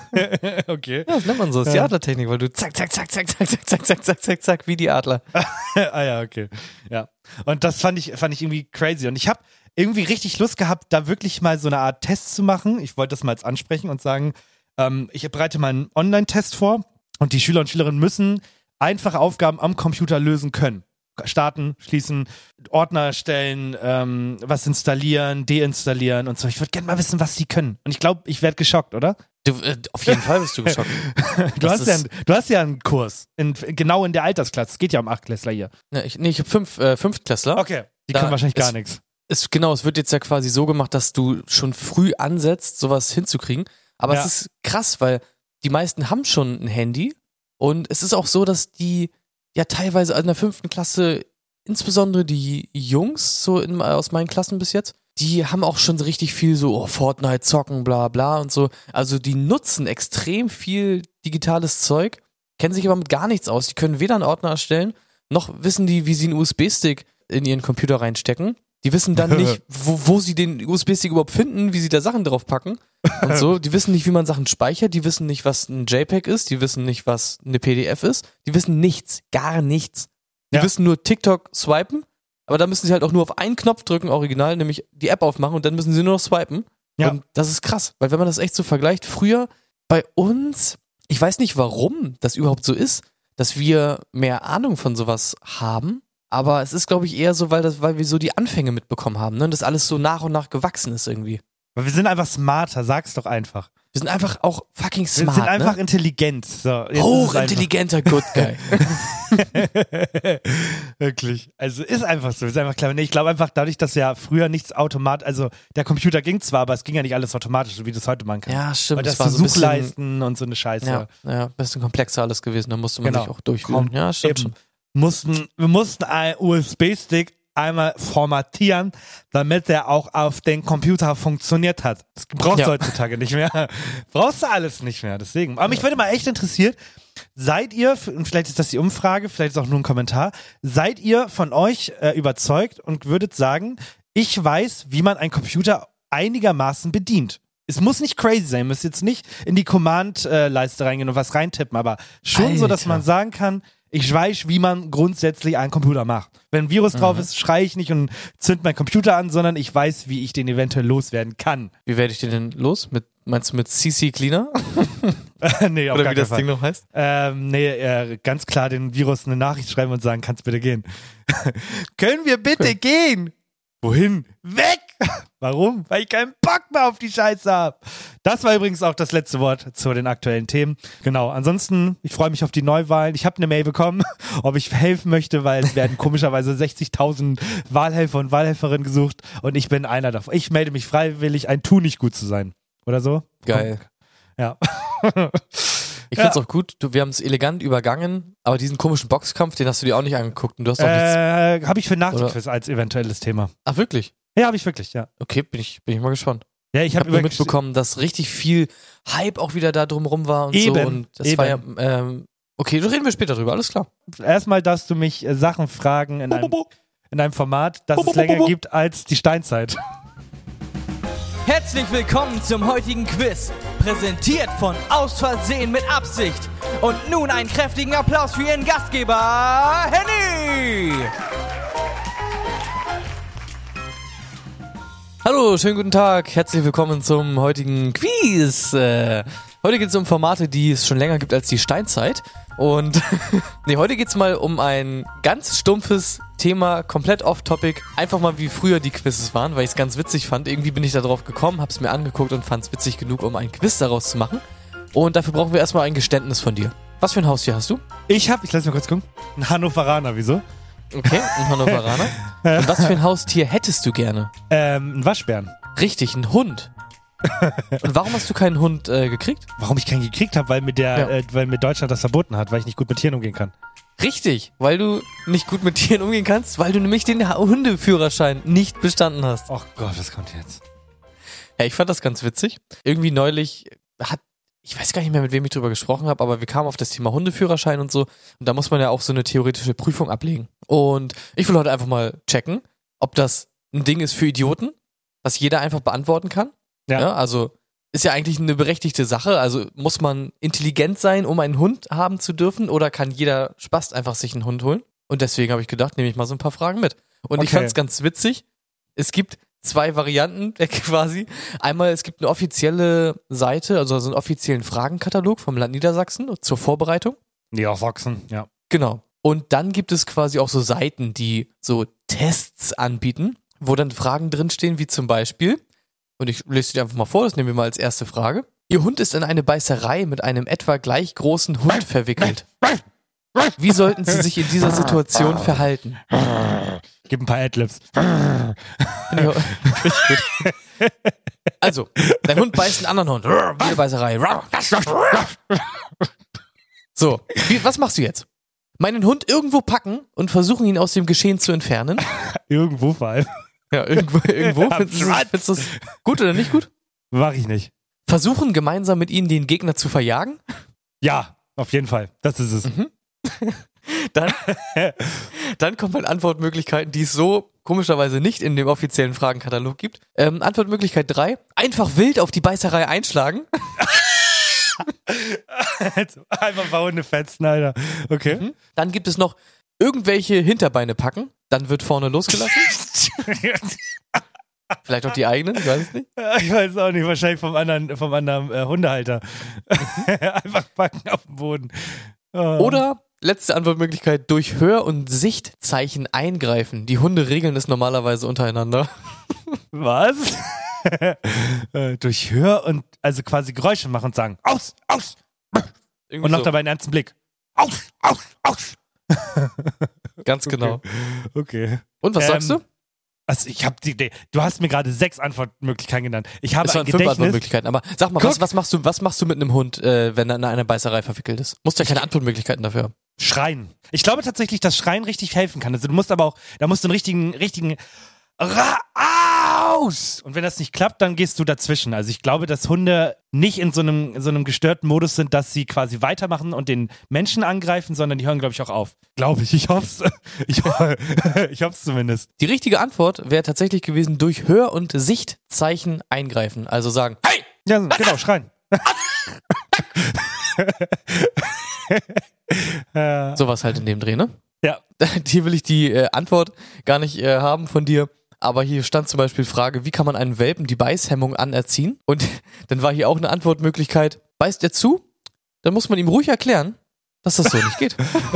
Okay. Ja, das nennt man so, das ist die Ja. Adlertechnik, weil du zack, zack, zack, zack, zack, zack, zack, zack, zack, zack, zack, wie die Adler. Ah ja, okay. Ja. Und das fand ich, fand ich irgendwie crazy. Und ich habe irgendwie richtig Lust gehabt, da wirklich mal so eine Art Test zu machen. Ich wollte das mal jetzt ansprechen und sagen, ähm, ich bereite mal einen Online-Test vor und die Schüler und Schülerinnen müssen einfache Aufgaben am Computer lösen können. Starten, schließen, Ordner erstellen, ähm, was installieren, deinstallieren und so. Ich würde gerne mal wissen, was die können. Und ich glaube, ich werde geschockt, oder? Du, äh, auf jeden Fall bist du geschockt. Du Das hast, ja, ist- einen- du hast ja einen Kurs, in, genau in der Altersklasse. Es geht ja um Achtklässler hier. Ja, ich, nee, ich habe fünf, äh, Fünftklässler. Okay. Die Da können wahrscheinlich gar ist- nichts. Es, genau, es wird jetzt ja quasi so gemacht, dass du schon früh ansetzt, sowas hinzukriegen. Aber Ja. es ist krass, weil die meisten haben schon ein Handy und es ist auch so, dass die ja teilweise in der fünften Klasse, insbesondere die Jungs, so in, aus meinen Klassen bis jetzt, die haben auch schon so richtig viel so oh, Fortnite zocken, bla bla und so. Also die nutzen extrem viel digitales Zeug, kennen sich aber mit gar nichts aus. Die können weder einen Ordner erstellen, noch wissen die, wie sie einen U S B-Stick in ihren Computer reinstecken. Die wissen dann nicht, wo, wo sie den U S B-Stick überhaupt finden, wie sie da Sachen drauf packen und so. Die wissen nicht, wie man Sachen speichert. Die wissen nicht, was ein JPEG ist. Die wissen nicht, was eine P D F ist. Die wissen nichts, gar nichts. Die Ja. wissen nur TikTok swipen, aber da müssen sie halt auch nur auf einen Knopf drücken, original, nämlich die App aufmachen und dann müssen sie nur noch swipen. Ja. Und das ist krass, weil wenn man das echt so vergleicht, früher bei uns, ich weiß nicht, warum das überhaupt so ist, dass wir mehr Ahnung von sowas haben. Aber es ist, glaube ich, eher so, weil, das, weil wir so die Anfänge mitbekommen haben, ne? Und das alles so nach und nach gewachsen ist irgendwie. Weil wir sind einfach smarter, sag's doch einfach. Wir sind einfach auch fucking smart. Wir sind einfach ne? intelligent. So, Hochintelligenter Good Guy. Wirklich. Also ist einfach so. Ist einfach klar. Nee, ich glaube einfach dadurch, dass ja früher nichts automatisch, also der Computer ging zwar, aber es ging ja nicht alles automatisch, so wie du es heute machen kannst. Ja, stimmt. Weil das, das war so so ein bisschen, Suchleisten und so eine Scheiße. Ja, ja, bisschen komplexer alles gewesen. Da musste man Genau. sich auch durchführen. Komm, Ja, stimmt eben. schon. Mussten, wir mussten einen U S B-Stick einmal formatieren, damit der auch auf den Computer funktioniert hat. Das brauchst Ja. du heutzutage nicht mehr. Brauchst du alles nicht mehr, deswegen. Aber mich würde mal echt interessieren, seid ihr, und vielleicht ist das die Umfrage, vielleicht ist auch nur ein Kommentar, seid ihr von euch äh, überzeugt und würdet sagen, ich weiß, wie man einen Computer einigermaßen bedient? Es muss nicht crazy sein, ihr müsst jetzt nicht in die Command-Leiste reingehen und was reintippen, aber schon so, dass Alter. man sagen kann, ich weiß, wie man grundsätzlich einen Computer macht. Wenn ein Virus drauf Mhm. ist, schreie ich nicht und zünd meinen Computer an, sondern ich weiß, wie ich den eventuell loswerden kann. Wie werde ich den denn los? Mit, meinst du mit C C Cleaner? nee, auf Oder gar wie das keinen Ding Fall. noch heißt? Ähm, nee, äh, ganz klar den Virus eine Nachricht schreiben und sagen, kannst bitte gehen. Können wir bitte gehen? Wohin? Weg! Warum? Weil ich keinen Bock mehr auf die Scheiße habe. Das war übrigens auch das letzte Wort zu den aktuellen Themen. Genau, ansonsten, ich freue mich auf die Neuwahlen. Ich habe eine Mail bekommen, ob ich helfen möchte, weil es werden komischerweise sechzigtausend Wahlhelfer und Wahlhelferinnen gesucht und ich bin einer davon. Ich melde mich freiwillig, ein Tu nicht gut zu sein. Oder so? Geil. Ja. Ich find's auch gut, du, wir haben es elegant übergangen, aber diesen komischen Boxkampf, den hast du dir auch nicht angeguckt und du hast auch nichts. Äh, habe ich für nach dem Oder- Quiz als eventuelles Thema. Ach, wirklich? Ja, habe ich wirklich, ja. Okay, bin ich, bin ich mal gespannt. Ja, ich Ich habe habe nur über mitbekommen, dass richtig viel Hype auch wieder da drumrum war und Eben, so. Und das eben. war ja, ähm, okay, da reden wir später drüber, alles klar. Erstmal darfst du mich äh, Sachen fragen in einem, in einem Format, das es länger gibt als die Steinzeit. Herzlich willkommen zum heutigen Quiz, präsentiert von Aus Versehen mit Absicht. Und nun einen kräftigen Applaus für Ihren Gastgeber, Henny! Hallo, schönen guten Tag, herzlich willkommen zum heutigen Quiz. Äh, heute geht es um Formate, die es schon länger gibt als die Steinzeit. Und nee, heute geht's mal um ein ganz stumpfes Thema, komplett off-topic. Einfach mal wie früher die Quizzes waren, weil ich es ganz witzig fand. Irgendwie bin ich da drauf gekommen, hab's mir angeguckt und fand's witzig genug, um ein Quiz daraus zu machen. Und dafür brauchen wir erstmal ein Geständnis von dir. Was für ein Haustier hast du? Ich habe, ich lass mal kurz gucken, ein Hannoveraner, wieso? Okay, ein Hannoveraner. Und was für ein Haustier hättest du gerne? Ähm, ein Waschbären. Richtig, ein Hund. Und warum hast du keinen Hund äh, gekriegt? Warum ich keinen gekriegt habe, weil mir der, Ja. äh, weil mir Deutschland das verboten hat, weil ich nicht gut mit Tieren umgehen kann. Richtig, weil du nicht gut mit Tieren umgehen kannst, weil du nämlich den Ha- Hundeführerschein nicht bestanden hast. Oh Gott, was kommt jetzt? Ja, ich fand das ganz witzig. Irgendwie neulich hat, ich weiß gar nicht mehr, mit wem ich drüber gesprochen habe, aber wir kamen auf das Thema Hundeführerschein und so. Und da muss man ja auch so eine theoretische Prüfung ablegen. Und ich will heute einfach mal checken, ob das ein Ding ist für Idioten, was jeder einfach beantworten kann. Ja. Ja, also ist ja eigentlich eine berechtigte Sache. Also muss man intelligent sein, um einen Hund haben zu dürfen, oder kann jeder Spast einfach sich einen Hund holen? Und deswegen habe ich gedacht, nehme ich mal so ein paar Fragen mit. Und ich Okay. fand es ganz witzig. Es gibt zwei Varianten äh, quasi. Einmal, es gibt eine offizielle Seite, also so einen offiziellen Fragenkatalog vom Land Niedersachsen zur Vorbereitung. Ja, Sachsen, ja. Genau. Und dann gibt es quasi auch so Seiten, die so Tests anbieten, wo dann Fragen drinstehen, wie zum Beispiel, und ich lese dir einfach mal vor, das nehmen wir mal als erste Frage. Ihr Hund ist in eine Beißerei mit einem etwa gleich großen Hund verwickelt. Wie sollten Sie sich in dieser Situation verhalten? Gib ein paar Adlibs. Finde ich auch- richtig gut. Also, dein Hund beißt einen anderen Hund. Wieder Beißerei. So, wie, was machst du jetzt? Meinen Hund irgendwo packen und versuchen, ihn aus dem Geschehen zu entfernen? Irgendwo vor allem. Ja, irgendwo. irgendwo. Findest du das- findest du das gut oder nicht gut? Mach ich nicht. Versuchen, gemeinsam mit ihnen den Gegner zu verjagen? Ja, auf jeden Fall. Das ist es. Dann, dann kommen halt Antwortmöglichkeiten, die es so komischerweise nicht in dem offiziellen Fragenkatalog gibt. Ähm, Antwortmöglichkeit drei: Einfach wild auf die Beißerei einschlagen. Einfach paar Hunde fetzen, Alter. Okay. Mhm. Dann gibt es noch irgendwelche Hinterbeine packen. Dann wird vorne losgelassen. Vielleicht auch die eigenen, ich weiß es nicht. Ich weiß auch nicht, wahrscheinlich vom anderen, vom anderen äh, Hundehalter. Einfach packen auf den Boden. Oh. Oder Letzte Antwortmöglichkeit, durch Hör- und Sichtzeichen eingreifen. Die Hunde regeln es normalerweise untereinander. Was? äh, durch Hör- und also quasi Geräusche machen und sagen, aus, aus. Irgendwie Und noch so. dabei einen ernsten Blick. Aus, aus, aus. Ganz genau. Okay. Und was Ähm, sagst du? Also ich habe die Idee. Du hast mir gerade sechs Antwortmöglichkeiten genannt. Ich habe Es ein waren fünf Gedächtnis. Antwortmöglichkeiten. Aber sag mal, Guck. was, was, machst du, was machst du mit einem Hund, äh, wenn er in einer Beißerei verwickelt ist? Musst ja keine Antwortmöglichkeiten dafür haben. Schreien. Ich glaube tatsächlich, dass Schreien richtig helfen kann. Also du musst aber auch, da musst du einen richtigen, richtigen Ra aus! Und wenn das nicht klappt, dann gehst du dazwischen. Also ich glaube, dass Hunde nicht in so einem, so einem gestörten Modus sind, dass sie quasi weitermachen und den Menschen angreifen, sondern die hören, glaube ich, auch auf. Glaube ich, ich hoff's. Ich, ich hoff's zumindest. Die richtige Antwort wäre tatsächlich gewesen, durch Hör- und Sichtzeichen eingreifen. Also sagen, hey! Ja, genau, schreien. Sowas halt in dem Dreh, ne? Ja. Hier will ich die äh, Antwort gar nicht äh, haben von dir. Aber hier stand zum Beispiel Frage, wie kann man einem Welpen die Beißhemmung anerziehen? Und dann war hier auch eine Antwortmöglichkeit, beißt er zu? Dann muss man ihm ruhig erklären, dass das so nicht geht.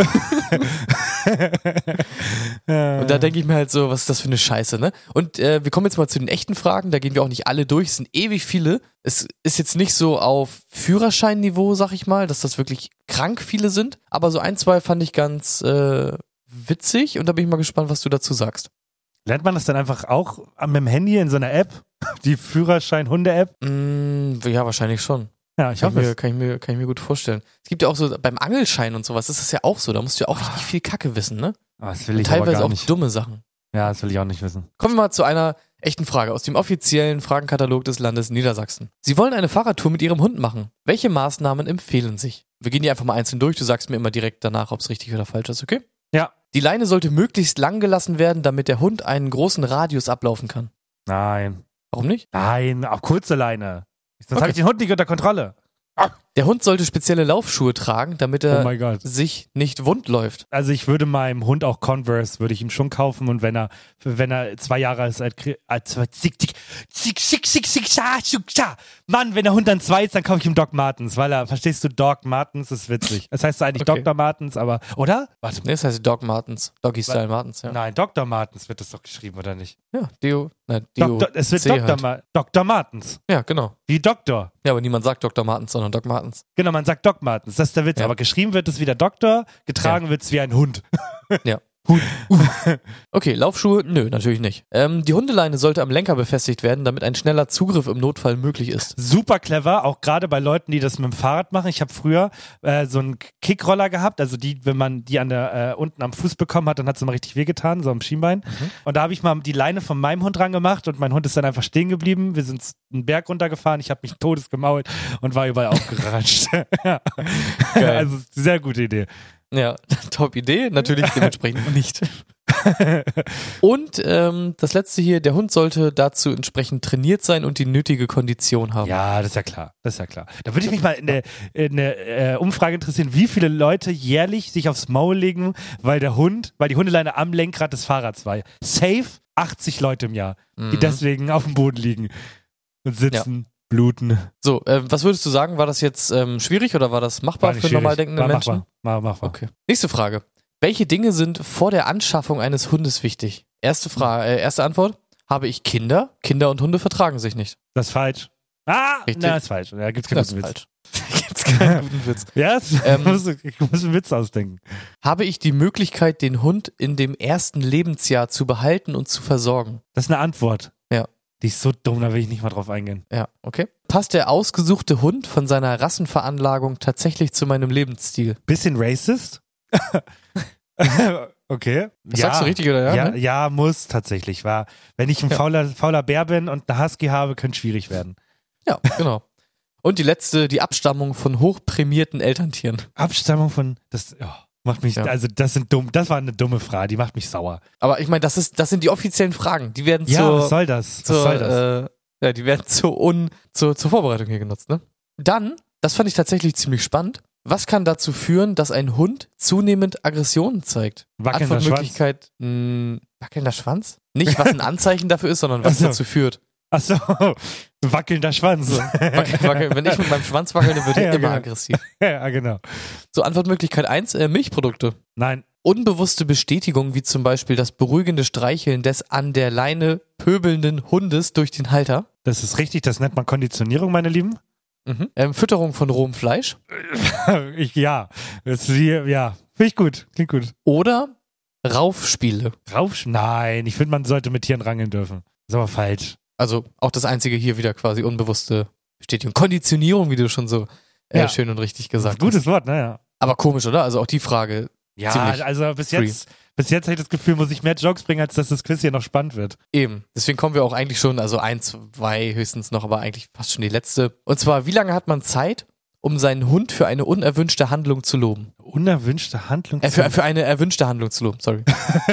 Und da denke ich mir halt so, was ist das für eine Scheiße, ne? Und äh, wir kommen jetzt mal zu den echten Fragen, da gehen wir auch nicht alle durch, es sind ewig viele. Es ist jetzt nicht so auf Führerscheinniveau, sag ich mal, dass das wirklich krank viele sind, aber so ein, zwei fand ich ganz äh, witzig und da bin ich mal gespannt, was du dazu sagst. Lernt man das dann einfach auch mit dem Handy in so einer App? Die Führerschein-Hunde-App? Mm, ja, wahrscheinlich schon. Ja, ich Kann hoffe ich, mir, es. kann, ich mir, kann ich mir gut vorstellen. Es gibt ja auch so, beim Angelschein und sowas ist es ja auch so, da musst du ja auch richtig viel Kacke wissen, ne? Oh, das will Und ich aber teilweise gar auch nicht. dumme Sachen. Ja, das will ich auch nicht wissen. Kommen wir mal zu einer echten Frage aus dem offiziellen Fragenkatalog des Landes Niedersachsen. Sie wollen eine Fahrradtour mit Ihrem Hund machen. Welche Maßnahmen empfehlen sich? Wir gehen die einfach mal einzeln durch, du sagst mir immer direkt danach, ob es richtig oder falsch ist, okay? Ja. Die Leine sollte möglichst lang gelassen werden, damit der Hund einen großen Radius ablaufen kann. Nein. Warum nicht? Nein, auch kurze Leine. Sonst Okay. habe ich den Hund nicht unter Kontrolle. Der Hund sollte spezielle Laufschuhe tragen, damit er Oh mein Gott. sich nicht wund läuft. Also ich würde meinem Hund auch Converse, würde ich ihm schon kaufen und wenn er, wenn er zwei Jahre alt ist, als, als zick, zick, zick, zick, zick, zick, scha, schuck, scha. Mann, wenn der Hund dann zwei ist, dann kaufe ich ihm Doc Martens, weil er, verstehst du, Doc Martens ist witzig. Das heißt eigentlich Okay. Doktor Martens, aber, oder? Warte Ne, das heißt Dog Martens. Doggy Style Martens, ja. Nein, Doktor Martens wird das doch geschrieben, oder nicht? Ja, Deo. Nein, Deo. Doktor, es wird C Doktor, halt. Ma Doktor Martens. Ja, genau. Wie Doktor. Ja, aber niemand sagt Doktor Martens, sondern Doc Martens. Genau, man sagt Doc Martens, das ist der Witz. Ja. Aber geschrieben wird es wie der Doktor, getragen wird es wie ein Hund. Ja. Okay, Laufschuhe? Nö, natürlich nicht. Ähm, die Hundeleine sollte am Lenker befestigt werden, damit ein schneller Zugriff im Notfall möglich ist. Super clever, auch gerade bei Leuten, die das mit dem Fahrrad machen. Ich habe früher äh, so einen Kickroller gehabt, also die, wenn man die an der äh, unten am Fuß bekommen hat, dann hat es immer richtig wehgetan, so am Schienbein. Mhm. Und da habe ich mal die Leine von meinem Hund dran gemacht und mein Hund ist dann einfach stehen geblieben. Wir sind einen Berg runtergefahren, ich habe mich todes gemault und war überall aufgeratscht. Ja. Geil. Also sehr gute Idee. Ja, top Idee, natürlich dementsprechend nicht. Und ähm, das letzte hier, der Hund sollte dazu entsprechend trainiert sein und die nötige Kondition haben. Ja, das ist ja klar. Das ist ja klar. Da würde ich mich mal in eine, in eine äh, Umfrage interessieren, wie viele Leute jährlich sich aufs Maul legen, weil der Hund, weil die Hundeleine am Lenkrad des Fahrrads war. Safe achtzig Leute im Jahr, die Mhm. deswegen auf dem Boden liegen und sitzen, bluten. So, äh, was würdest du sagen, war das jetzt ähm, schwierig oder war das machbar War nicht für schwierig. normal denkende War Menschen? machbar. War machbar. Okay. Nächste Frage. Welche Dinge sind vor der Anschaffung eines Hundes wichtig? Erste Frage, äh, erste Antwort. Habe ich Kinder? Kinder und Hunde vertragen sich nicht. Das ist falsch. Ah, Richtig. na, ist falsch. Da gibt's keinen Das ist guten Witz. falsch. Gibt's keinen guten Witz. Ja, das, Ähm, ich, muss, ich muss einen Witz ausdenken. Habe ich die Möglichkeit, den Hund in dem ersten Lebensjahr zu behalten und zu versorgen? Das ist eine Antwort. Ja. Die ist so dumm, da will ich nicht mal drauf eingehen. Ja, okay. Passt der ausgesuchte Hund von seiner Rassenveranlagung tatsächlich zu meinem Lebensstil? Bisschen racist? Okay. Das sagst du richtig, oder? Ja, Ja, ne? ja, muss tatsächlich. War, wenn ich ein Ja. fauler, fauler Bär bin und eine Husky habe, könnte schwierig werden. Ja, genau. Und die letzte, die Abstammung von hochprämierten Elterntieren. Abstammung von, das oh, macht mich, Ja. also das sind dumm, das war eine dumme Frage, die macht mich sauer. Aber ich meine, das ist, das sind die offiziellen Fragen. Die werden Ja, zur, was soll das? Was zur, soll das? Äh, ja, die werden zur, Un, zur, zur Vorbereitung hier genutzt, ne? Dann, das fand ich tatsächlich ziemlich spannend. Was kann dazu führen, dass ein Hund zunehmend Aggressionen zeigt? Wackelnder Antwortmöglichkeit, mh, wackelnder Schwanz? Nicht, was ein Anzeichen dafür ist, sondern was Ach so. dazu führt. Achso, wackelnder Schwanz. So, wackel, wackel. Wenn ich mit meinem Schwanz wackel, dann wird er Ja, immer genau. aggressiv. Ja, genau. So, Antwortmöglichkeit eins, äh, Milchprodukte. Nein. Unbewusste Bestätigung, wie zum Beispiel das beruhigende Streicheln des an der Leine pöbelnden Hundes durch den Halter. Das ist richtig, das nennt man Konditionierung, meine Lieben. Mhm. Ähm, Fütterung von rohem Fleisch. Ich, ja, das ist hier, ja, finde ich gut, klingt gut. Oder Raufspiele. Rauf? Nein, ich finde, man sollte mit Tieren rangeln dürfen. Ist aber falsch. Also auch das einzige hier wieder quasi unbewusste Bestätigung. Konditionierung, wie du schon so äh, Ja. schön und richtig gesagt Gutes hast. Wort, naja. Aber komisch, oder? Also auch die Frage. Ja, Ziemlich also bis free. jetzt, bis jetzt habe ich das Gefühl, muss ich mehr Jokes bringen, als dass das Quiz hier noch spannend wird. Eben. Deswegen kommen wir auch eigentlich schon, also ein, zwei höchstens noch, aber eigentlich fast schon die letzte. Und zwar, wie lange hat man Zeit, um seinen Hund für eine unerwünschte Handlung zu loben? Unerwünschte Handlung. Äh, für, für eine erwünschte Handlung zu loben, sorry.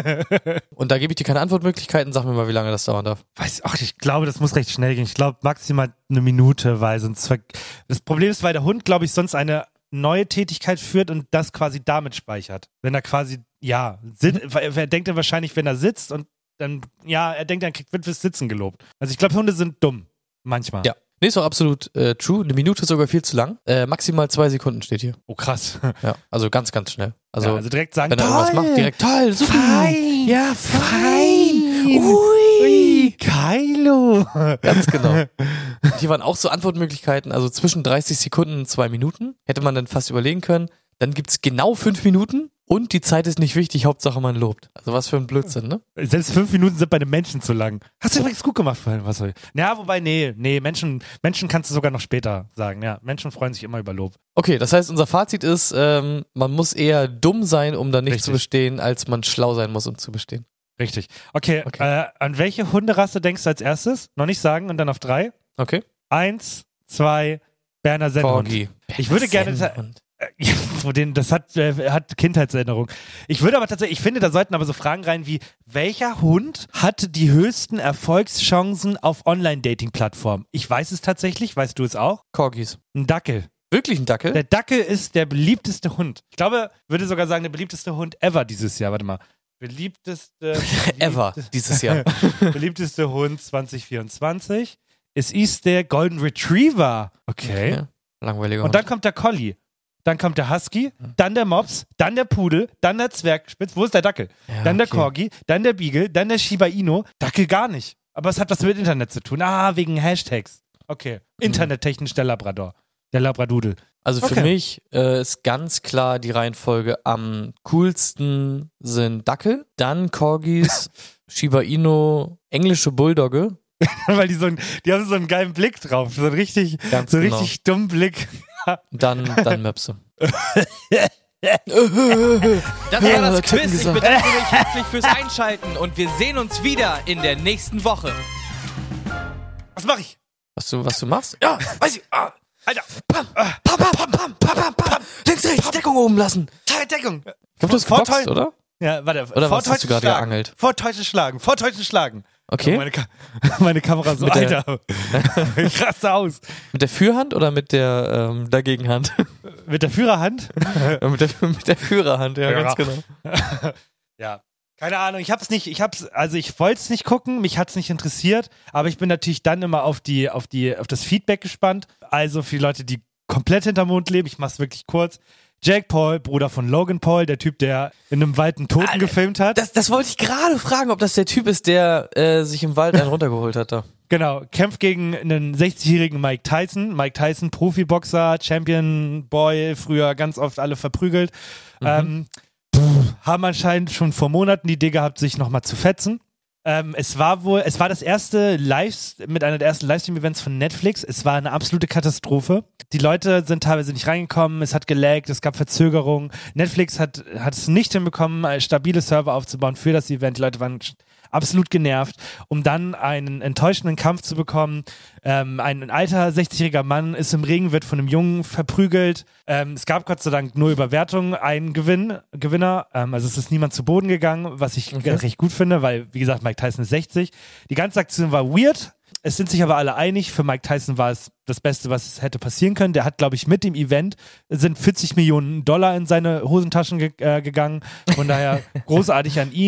Und da gebe ich dir keine Antwortmöglichkeiten, sag mir mal, wie lange das dauern darf. Weiß, ach, ich glaube, das muss recht schnell gehen. Ich glaube, maximal eine Minute, weil sonst. Ver das Problem ist, weil der Hund, glaube ich, sonst eine neue Tätigkeit führt und das quasi damit speichert. Wenn er quasi, ja, sit er denkt er wahrscheinlich, wenn er sitzt und dann, ja, er denkt, er kriegt, wird fürs Sitzen gelobt. Also ich glaube, Hunde sind dumm. Manchmal. Ja. Nee, ist auch absolut äh, true. Eine Minute ist sogar viel zu lang. Äh, maximal zwei Sekunden steht hier. Oh, krass. Ja, also ganz, ganz schnell. Also, ja, also direkt sagen, wenn er irgendwas macht, direkt toll, super. Fein. Ja, fein. Ui, Kylo. Ganz genau. Und hier waren auch so Antwortmöglichkeiten, also zwischen dreißig Sekunden und zwei Minuten. Hätte man dann fast überlegen können. Dann gibt's genau fünf Minuten und die Zeit ist nicht wichtig, Hauptsache man lobt. Also was für ein Blödsinn, ne? Selbst fünf Minuten sind bei einem Menschen zu lang. Hast du übrigens gut gemacht vorhin, was soll ich? Ja, wobei, nee, nee, Menschen, Menschen kannst du sogar noch später sagen, ja. Menschen freuen sich immer über Lob. Okay, das heißt, unser Fazit ist, ähm, man muss eher dumm sein, um dann nicht Richtig. zu bestehen, als man schlau sein muss, um zu bestehen. Richtig. Okay, Okay. Äh, an welche Hunderasse denkst du als erstes? Noch nicht sagen und dann auf drei. Okay? Eins, zwei, Berner Sennhund. Corgi. Ich würde gerne, Sennhund. Ja, vor den, das hat, äh, hat Kindheitserinnerung. Ich würde aber tatsächlich, ich finde, da sollten aber so Fragen rein wie, welcher Hund hat die höchsten Erfolgschancen auf Online-Dating-Plattformen? Ich weiß es tatsächlich, weißt du es auch? Corgis. Ein Dackel. Wirklich ein Dackel? Der Dackel ist der beliebteste Hund. Ich glaube, würde sogar sagen, der beliebteste Hund ever dieses Jahr. Warte mal. Beliebteste. Ever beliebte- dieses Jahr. beliebteste Hund zwanzig vierundzwanzig. Es ist der Golden Retriever. Okay. Ja, langweiliger Und dann kommt der Collie. Dann kommt der Husky, dann der Mops, dann der Pudel, dann der Zwergspitz. Wo ist der Dackel? Ja, dann der okay. Corgi, dann der Beagle, dann der Shiba Inu. Dackel gar nicht. Aber es hat was mit Internet zu tun. Ah, wegen Hashtags. Okay. Internettechnisch der Labrador. Der Labradudel. Also für Okay. mich äh, ist ganz klar die Reihenfolge, am coolsten sind Dackel, dann Corgis, Shiba Inu, englische Bulldogge. Weil die so einen, die haben so einen geilen Blick drauf. So einen richtig, Ganz so einen genau. richtig dummen Blick. Dann, dann Möpse. Das war das Quiz. Ich bedanke mich herzlich fürs Einschalten und wir sehen uns wieder in der nächsten Woche. Was mache ich? Was du, was du machst? Ja, weiß ich. Ah, Alter. pam, pam, pam, pam, pam, pam, pam. Links, rechts, Deckung oben lassen. Deckung. Ich glaube, du hast Vor- geboxt, Vorteil- oder? Ja, warte. Oder was Vortäuschen hast du gerade schlagen. geangelt? Vortäuschen schlagen. Vortäuschen schlagen. Okay. Oh, meine, Ka meine Kamera so, Mit der- Alter. Ich raste aus. Mit der Fürhand oder mit der ähm, Dagegenhand? Mit der Führerhand? mit, der, mit der Führerhand, ja, Ja. ganz genau. Ja. Keine Ahnung, ich hab's nicht, ich hab's, also ich wollte es nicht gucken, mich hat's nicht interessiert, aber ich bin natürlich dann immer auf die, auf die, auf das Feedback gespannt. Also für die Leute, die komplett hinterm Mond leben, ich mach's wirklich kurz. Jake Paul, Bruder von Logan Paul, der Typ, der in einem Wald einen Toten gefilmt hat. Das, das wollte ich gerade fragen, ob das der Typ ist, der äh, sich im Wald einen runtergeholt hat da. Genau, kämpft gegen einen sechzigjährigen Mike Tyson. Mike Tyson, Profiboxer, Champion Boy, früher ganz oft alle verprügelt. Mhm. Ähm, pff, haben anscheinend schon vor Monaten die Idee gehabt, sich nochmal zu fetzen. Ähm, es war wohl, es war das erste Live, mit einer der ersten Livestream-Events von Netflix. Es war eine absolute Katastrophe. Die Leute sind teilweise nicht reingekommen, es hat gelaggt, es gab Verzögerungen. Netflix hat, hat es nicht hinbekommen, stabile Server aufzubauen für das Event. Die Leute waren absolut genervt, um dann einen enttäuschenden Kampf zu bekommen. Ähm, ein alter sechzigjähriger Mann ist im Ring, wird von einem Jungen verprügelt. Ähm, es gab Gott sei Dank nur Überwertung, einen Gewinn, Gewinner. Ähm, also es ist niemand zu Boden gegangen, was ich Okay. recht gut finde, weil, wie gesagt, Mike Tyson ist sechzig. Die ganze Aktion war weird. Es sind sich aber alle einig, für Mike Tyson war es das Beste, was hätte passieren können. Der hat, glaube ich, mit dem Event sind vierzig Millionen Dollar in seine Hosentaschen ge äh, gegangen. Von daher großartig an ihn.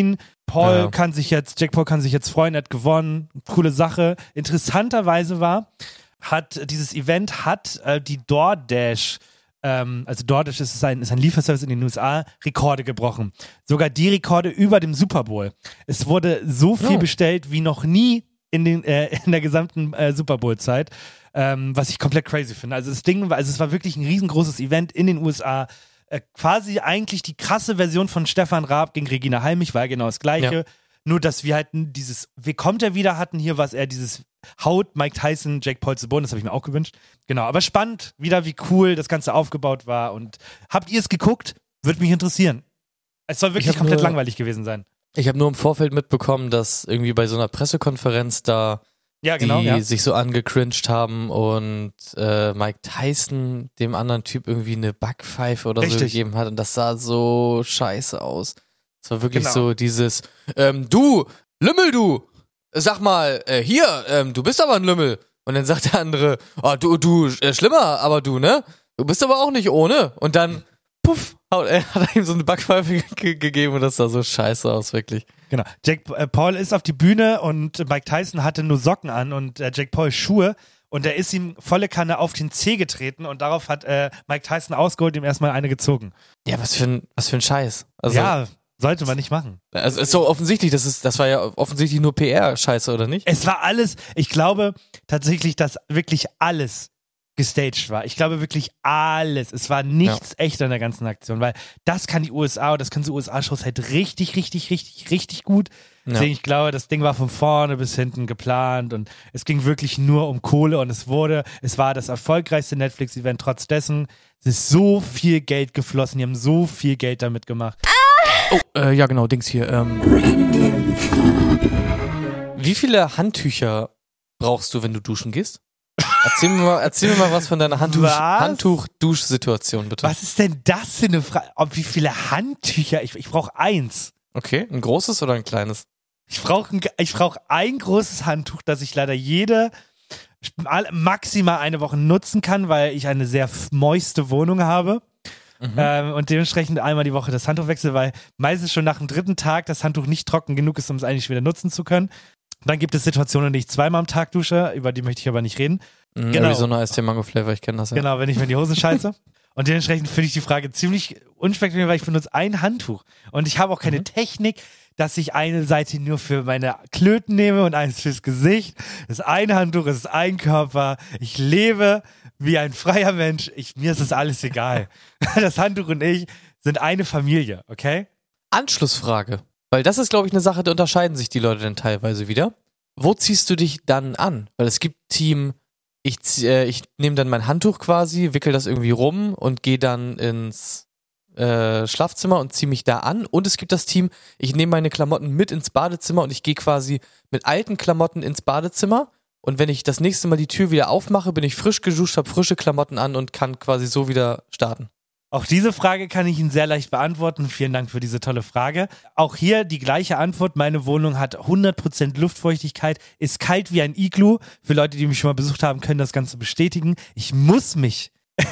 Paul Ja. kann sich jetzt, Jake Paul kann sich jetzt freuen, er hat gewonnen, coole Sache. Interessanterweise war, hat dieses Event hat äh, die DoorDash, ähm, also DoorDash ist ein, ist ein Lieferservice in den U S A, Rekorde gebrochen. Sogar die Rekorde über dem Super Bowl. Es wurde so viel Oh. bestellt wie noch nie in, den, äh, in der gesamten äh, Super Bowl-Zeit, ähm, was ich komplett crazy finde. Also das Ding war, also es war wirklich ein riesengroßes Event in den U S A, äh, quasi eigentlich die krasse Version von Stefan Raab gegen Regina Halmich, war ja genau das Gleiche. Ja. Nur, dass wir halt dieses, wie kommt er wieder, hatten hier, was er dieses Haut Mike Tyson, Jake Paul zu Boden, das habe ich mir auch gewünscht. Genau, aber spannend, wieder wie cool das Ganze aufgebaut war. Und habt ihr es geguckt? Würde mich interessieren. Es soll wirklich Ich hab komplett nur- langweilig gewesen sein. Ich habe nur im Vorfeld mitbekommen, dass irgendwie bei so einer Pressekonferenz da Ja, genau. die Ja. sich so angecringed haben und äh, Mike Tyson dem anderen Typ irgendwie eine Backpfeife oder so Richtig. gegeben hat und das sah so scheiße aus. Es war wirklich Genau. so dieses, ähm, du, Lümmel, du, sag mal, äh, hier, ähm, du bist aber ein Lümmel. Und dann sagt der andere, oh, du, du, äh, schlimmer, aber du, ne? Du bist aber auch nicht ohne. Und dann, puff, haut, äh, hat er ihm so eine Backpfeife ge- gegeben und das sah so scheiße aus, wirklich. Genau. Jake äh, Paul ist auf die Bühne und Mike Tyson hatte nur Socken an und äh, Jake Paul Schuhe und er ist ihm volle Kanne auf den Zeh getreten und darauf hat äh, Mike Tyson ausgeholt, ihm erstmal eine gezogen. Ja, was für ein, was für ein Scheiß. Also, ja, sollte man nicht machen. Also ist so offensichtlich, das ist, das war ja offensichtlich nur P R-Scheiße, oder nicht? Es war alles, ich glaube tatsächlich, dass wirklich alles gestaged war. Ich glaube wirklich alles. Es war nichts echt an der ganzen Aktion, weil das kann die U S A und das können so U S A-Shows halt richtig, richtig, richtig, richtig gut. Deswegen, ich glaube, das Ding war von vorne bis hinten geplant und es ging wirklich nur um Kohle und es wurde, es war das erfolgreichste Netflix-Event trotz dessen. Es ist so viel Geld geflossen, die haben so viel Geld damit gemacht. Oh, äh, ja genau, Dings hier. Ähm. Wie viele Handtücher brauchst du, wenn du duschen gehst? Erzähl mir mal, erzähl mir mal was von deiner Handtuch, Was? Handtuch-Duschsituation, bitte. Was ist denn das für eine Frage? Wie viele Handtücher? Ich, ich brauche eins. Okay, ein großes oder ein kleines? Ich brauche ein, ich brauch ein großes Handtuch, das ich leider jede maximal eine Woche nutzen kann, weil ich eine sehr moiste Wohnung habe. Mhm. Ähm, und dementsprechend einmal die Woche das Handtuch wechsle, weil meistens schon nach dem dritten Tag das Handtuch nicht trocken genug ist, um es eigentlich wieder nutzen zu können. Dann gibt es Situationen, in denen ich zweimal am Tag dusche, über die möchte ich aber nicht reden. Mhm, Genau. Arizona Eistee Mango Flavor, ich kenne das ja. Genau, wenn ich mir in die Hosen scheiße. Und dementsprechend finde ich die Frage ziemlich unspektakulär, weil ich benutze ein Handtuch. Und ich habe auch keine Mhm. Technik, dass ich eine Seite nur für meine Klöten nehme und eines fürs Gesicht. Das eine Handtuch ist ein Körper. Ich lebe wie ein freier Mensch. Ich, mir ist das alles egal. Das Handtuch und ich sind eine Familie, okay? Anschlussfrage. Weil das ist, glaube ich, eine Sache, da unterscheiden sich die Leute dann teilweise wieder. Wo ziehst du dich dann an? Weil es gibt Team, ich, zieh- äh, ich nehme dann mein Handtuch quasi, wickel das irgendwie rum und gehe dann ins äh, Schlafzimmer und ziehe mich da an. Und es gibt das Team, ich nehme meine Klamotten mit ins Badezimmer und ich gehe quasi mit alten Klamotten ins Badezimmer. Und wenn ich das nächste Mal die Tür wieder aufmache, bin ich frisch geduscht, habe frische Klamotten an und kann quasi so wieder starten. Auch diese Frage kann ich Ihnen sehr leicht beantworten. Vielen Dank für diese tolle Frage. Auch hier die gleiche Antwort. Meine Wohnung hat hundert Prozent Luftfeuchtigkeit, ist kalt wie ein Iglu. Für Leute, die mich schon mal besucht haben, können das Ganze bestätigen. Ich muss mich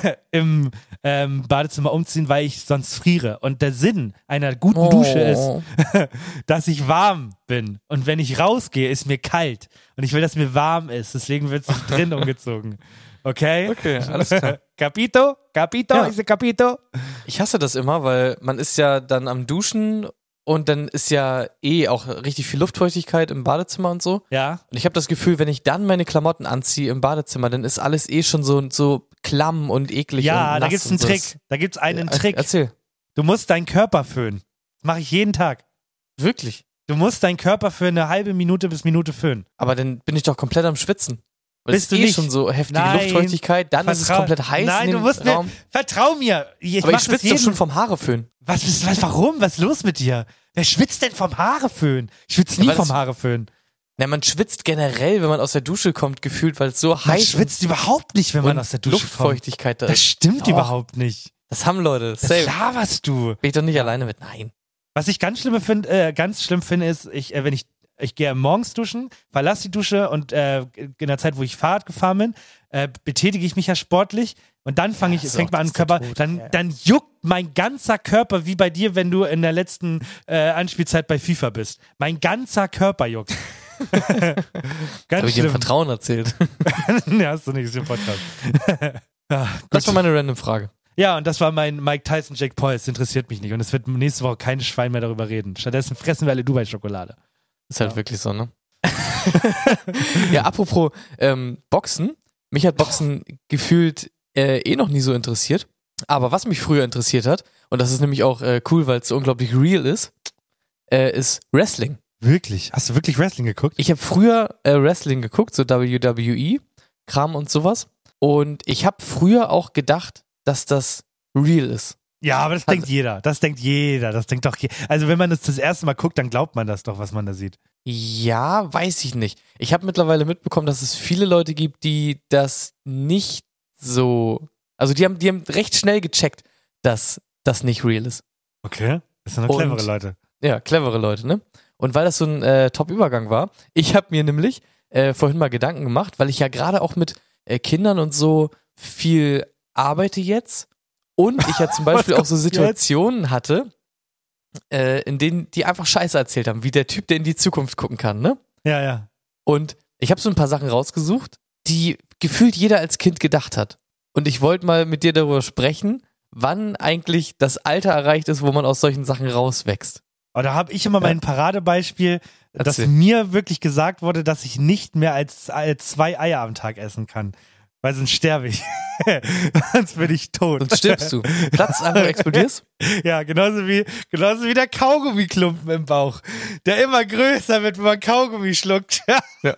im ähm, Badezimmer umziehen, weil ich sonst friere. Und der Sinn einer guten Oh. Dusche ist, dass ich warm bin. Und wenn ich rausgehe, ist mir kalt. Und ich will, dass mir warm ist. Deswegen wird es drin umgezogen. Okay? Okay, alles klar. Capito? Capito? Ja. Ist es Capito? Ich hasse das immer, weil man ist ja dann am Duschen und dann ist ja eh auch richtig viel Luftfeuchtigkeit im Badezimmer und so. Ja. Und ich habe das Gefühl, wenn ich dann meine Klamotten anziehe im Badezimmer, dann ist alles eh schon so, so klamm und eklig. Ja, und da nass gibt's und einen so. Trick. Da gibt's einen Er- Trick. Erzähl. Du musst deinen Körper föhnen. Das mache ich jeden Tag. Wirklich? Du musst deinen Körper für eine halbe Minute bis Minute föhnen. Aber dann bin ich doch komplett am Schwitzen. Weil Bist es ist du eh nicht. schon so heftige Nein. Luftfeuchtigkeit, dann ist es Vertrau- komplett heiß Nein, in du dem musst Raum. mir. Vertrau mir. Ich Aber mach ich das schwitze doch jeden- schon vom Haareföhn. Was, was, was, warum? Was ist los mit dir? Wer schwitzt denn vom Haareföhn? Ich schwitze nie weil das- vom Haareföhn. Ja, man schwitzt generell, wenn man aus der Dusche kommt, gefühlt, weil es so Man heiß schwitzt überhaupt nicht, wenn man und aus der Dusche kommt. Luftfeuchtigkeit da Das ist. stimmt Doch. überhaupt nicht. Das haben Leute. Was Safe. laberst du? Bin ich doch nicht alleine mit. Nein. Was ich ganz schlimm finde, äh, ganz schlimm finde, ist, ich, äh, wenn ich, ich gehe morgens duschen, verlasse die Dusche und äh, in der Zeit, wo ich Fahrrad gefahren bin, äh, betätige ich mich ja sportlich und dann fange ich, Ja, so, fängt man an, das ist der Körper, Tod. dann, Ja. dann juckt mein ganzer Körper, wie bei dir, wenn du in der letzten äh, Anspielzeit bei FIFA bist. Mein ganzer Körper juckt. Ganz Habe ich dir im schlimm. Vertrauen erzählt. Ja, hast du nicht im Podcast. Ja, Das gut. war meine random Frage. Ja, und das war mein Mike Tyson, Jake Paul. Es interessiert mich nicht. Und es wird nächste Woche kein Schwein mehr darüber reden. Stattdessen fressen wir alle Dubai-Schokolade. Ist halt Ja. wirklich so, ne? Ja, apropos ähm, Boxen. Mich hat Boxen gefühlt äh, eh noch nie so interessiert. Aber was mich früher interessiert hat, und das ist nämlich auch äh, cool, weil es so unglaublich real ist, äh, ist Wrestling. Wirklich? Hast du wirklich Wrestling geguckt? Ich habe früher äh, Wrestling geguckt, so W W E, Kram und sowas. Und ich habe früher auch gedacht, dass das real ist. Ja, aber das Hat- denkt jeder. Das denkt jeder. Das denkt doch je- Also wenn man das das erste Mal guckt, dann glaubt man das doch, was man da sieht. Ja, weiß ich nicht. Ich habe mittlerweile mitbekommen, dass es viele Leute gibt, die das nicht so. Also die haben, die haben recht schnell gecheckt, dass das nicht real ist. Okay. Das sind doch Und- clevere Leute. Ja, clevere Leute, ne? Und weil das so ein äh, Top-Übergang war, ich habe mir nämlich äh, vorhin mal Gedanken gemacht, weil ich ja gerade auch mit äh, Kindern und so viel arbeite jetzt und ich ja zum Beispiel auch so kommt jetzt? Situationen hatte, äh, in denen die einfach Scheiße erzählt haben, wie der Typ, der in die Zukunft gucken kann, ne? Ja, ja. Und ich habe so ein paar Sachen rausgesucht, die gefühlt jeder als Kind gedacht hat. Und ich wollte mal mit dir darüber sprechen, wann eigentlich das Alter erreicht ist, wo man aus solchen Sachen rauswächst. Aber da habe ich immer mein Paradebeispiel, dass Erzähl. mir wirklich gesagt wurde, dass ich nicht mehr als, als zwei Eier am Tag essen kann. Weil sonst sterbe ich. Sonst bin ich tot. Sonst stirbst du. Platzt einfach, explodierst. Ja, genauso wie, genauso wie der Kaugummiklumpen im Bauch, der immer größer wird, wenn man Kaugummi schluckt. Ja.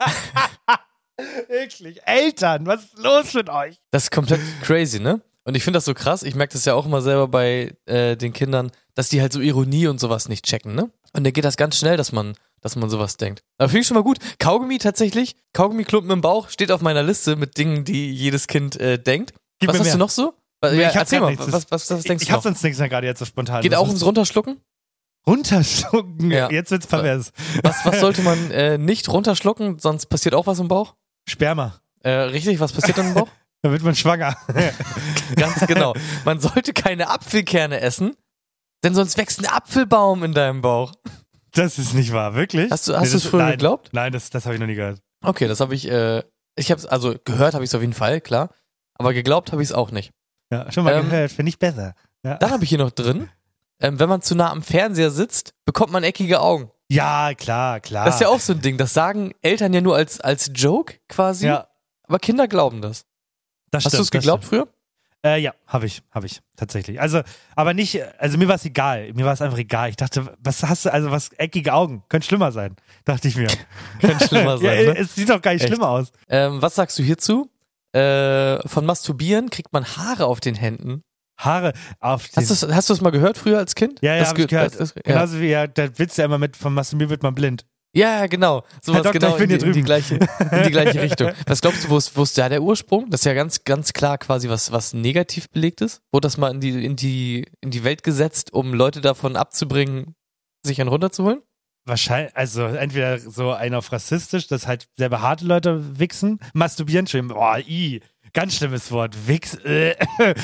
Wirklich. Eltern, was ist los mit euch? Das ist komplett crazy, ne? Und ich finde das so krass, ich merke das ja auch immer selber bei äh, den Kindern, dass die halt so Ironie und sowas nicht checken, ne? Und dann geht das ganz schnell, dass man, dass man sowas denkt. Aber finde ich schon mal gut. Kaugummi tatsächlich, Kaugummiklumpen im Bauch steht auf meiner Liste mit Dingen, die jedes Kind äh, denkt. Gib was mir hast mehr. du noch so? Ja, ich hab erzähl grad mal, nichts. was, was, was denkst ich du hab noch? sonst nichts mehr gerade jetzt so spontan. Geht Das auch ist- ums Runterschlucken? Runterschlucken. Ja. Jetzt wird's pervers. Was, was sollte man äh, nicht runterschlucken, sonst passiert auch was im Bauch? Sperma. Äh, richtig, was passiert dann im Bauch? Da wird man schwanger. Ganz genau. Man sollte keine Apfelkerne essen, denn sonst wächst ein Apfelbaum in deinem Bauch. Das ist nicht wahr, wirklich? Hast du- hast das- du's früher nein, geglaubt? Nein, das, das habe ich noch nie gehört. Okay, das habe ich, äh, ich habe also gehört habe ich es auf jeden Fall, klar. Aber geglaubt habe ich es auch nicht. Ja, schon mal Ähm, gehört, finde ich besser. Ja. Dann habe ich hier noch drin, ähm, wenn man zu nah am Fernseher sitzt, bekommt man eckige Augen. ja, klar, klar. Das ist ja auch so ein Ding. Das sagen Eltern ja nur als, als Joke quasi. Ja, Aber Kinder glauben das. das Hast du es stimmt, das geglaubt früher? Äh, ja, habe ich, habe ich, tatsächlich. Also, aber nicht, also mir war es egal. Mir war es einfach egal. Ich dachte, was hast du, also was, eckige Augen, könnte schlimmer sein, dachte ich mir. Könnte schlimmer sein, ja, ne? Es sieht doch gar nicht Echt? schlimmer aus. Ähm, was sagst du hierzu? Äh, von Masturbieren kriegt man Haare auf den Händen. Haare auf den... Hast du es hast du's mal gehört früher als Kind? ja, ja, Das habe ich ge- gehört. das- das- ja. Genauso wie ja, der Witz ja immer mit, vom Masturbieren wird man blind. Ja, ja, genau. Sowas Herr Doktor, genau ich bin in, hier die, in, die drüben. gleiche, in die gleiche Richtung. Was glaubst du, wo ist, wo ist da der Ursprung? Das ist ja ganz, ganz klar quasi was, was negativ belegt ist. Wurde das mal in die, in die, in die Welt gesetzt, um Leute davon abzubringen, sich einen runterzuholen? Wahrscheinlich, also entweder so einer auf rassistisch, dass halt sehr behaarte Leute wichsen, masturbieren, schön, boah, i, ganz schlimmes Wort, wichs, äh,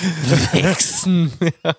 Wichsen.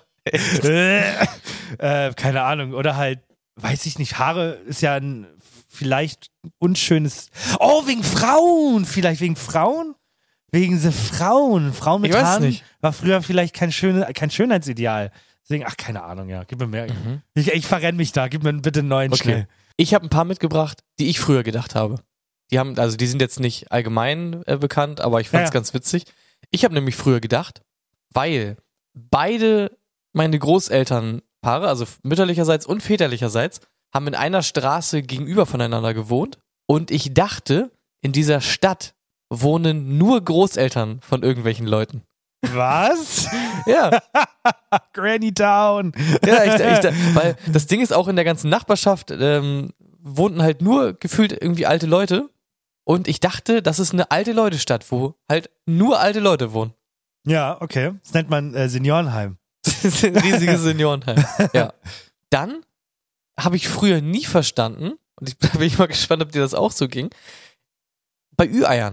äh, äh, keine Ahnung, oder halt, weiß ich nicht, Haare ist ja ein vielleicht unschönes, oh, wegen Frauen, vielleicht wegen Frauen? Wegen so Frauen, Frauen mit Ich weiß Haaren nicht. war früher vielleicht kein, schöne, kein Schönheitsideal. Deswegen, ach, keine Ahnung, ja, gib mir mehr. Ich, ich verrenne mich da, gib mir bitte einen neuen Mhm. Okay. schnell. Ich habe ein paar mitgebracht, die ich früher gedacht habe. Die haben, also die sind jetzt nicht allgemein äh, bekannt, aber ich fand es Ja, ja. ganz witzig. Ich habe nämlich früher gedacht, weil beide meine Großelternpaare, also mütterlicherseits und väterlicherseits, haben in einer Straße gegenüber voneinander gewohnt und ich dachte, in dieser Stadt wohnen nur Großeltern von irgendwelchen Leuten. Was? Ja, Granny Town. ja, ich, ich, weil das Ding ist auch in der ganzen Nachbarschaft ähm, wohnten halt nur gefühlt irgendwie alte Leute und ich dachte, das ist eine alte Leute-Stadt, wo halt nur alte Leute wohnen. Ja, okay. Das nennt man äh, Seniorenheim. Das ist ein riesiges Seniorenheim. Ja. Dann habe ich früher nie verstanden, und ich, da bin ich mal gespannt, ob dir das auch so ging, bei Ü-Eiern.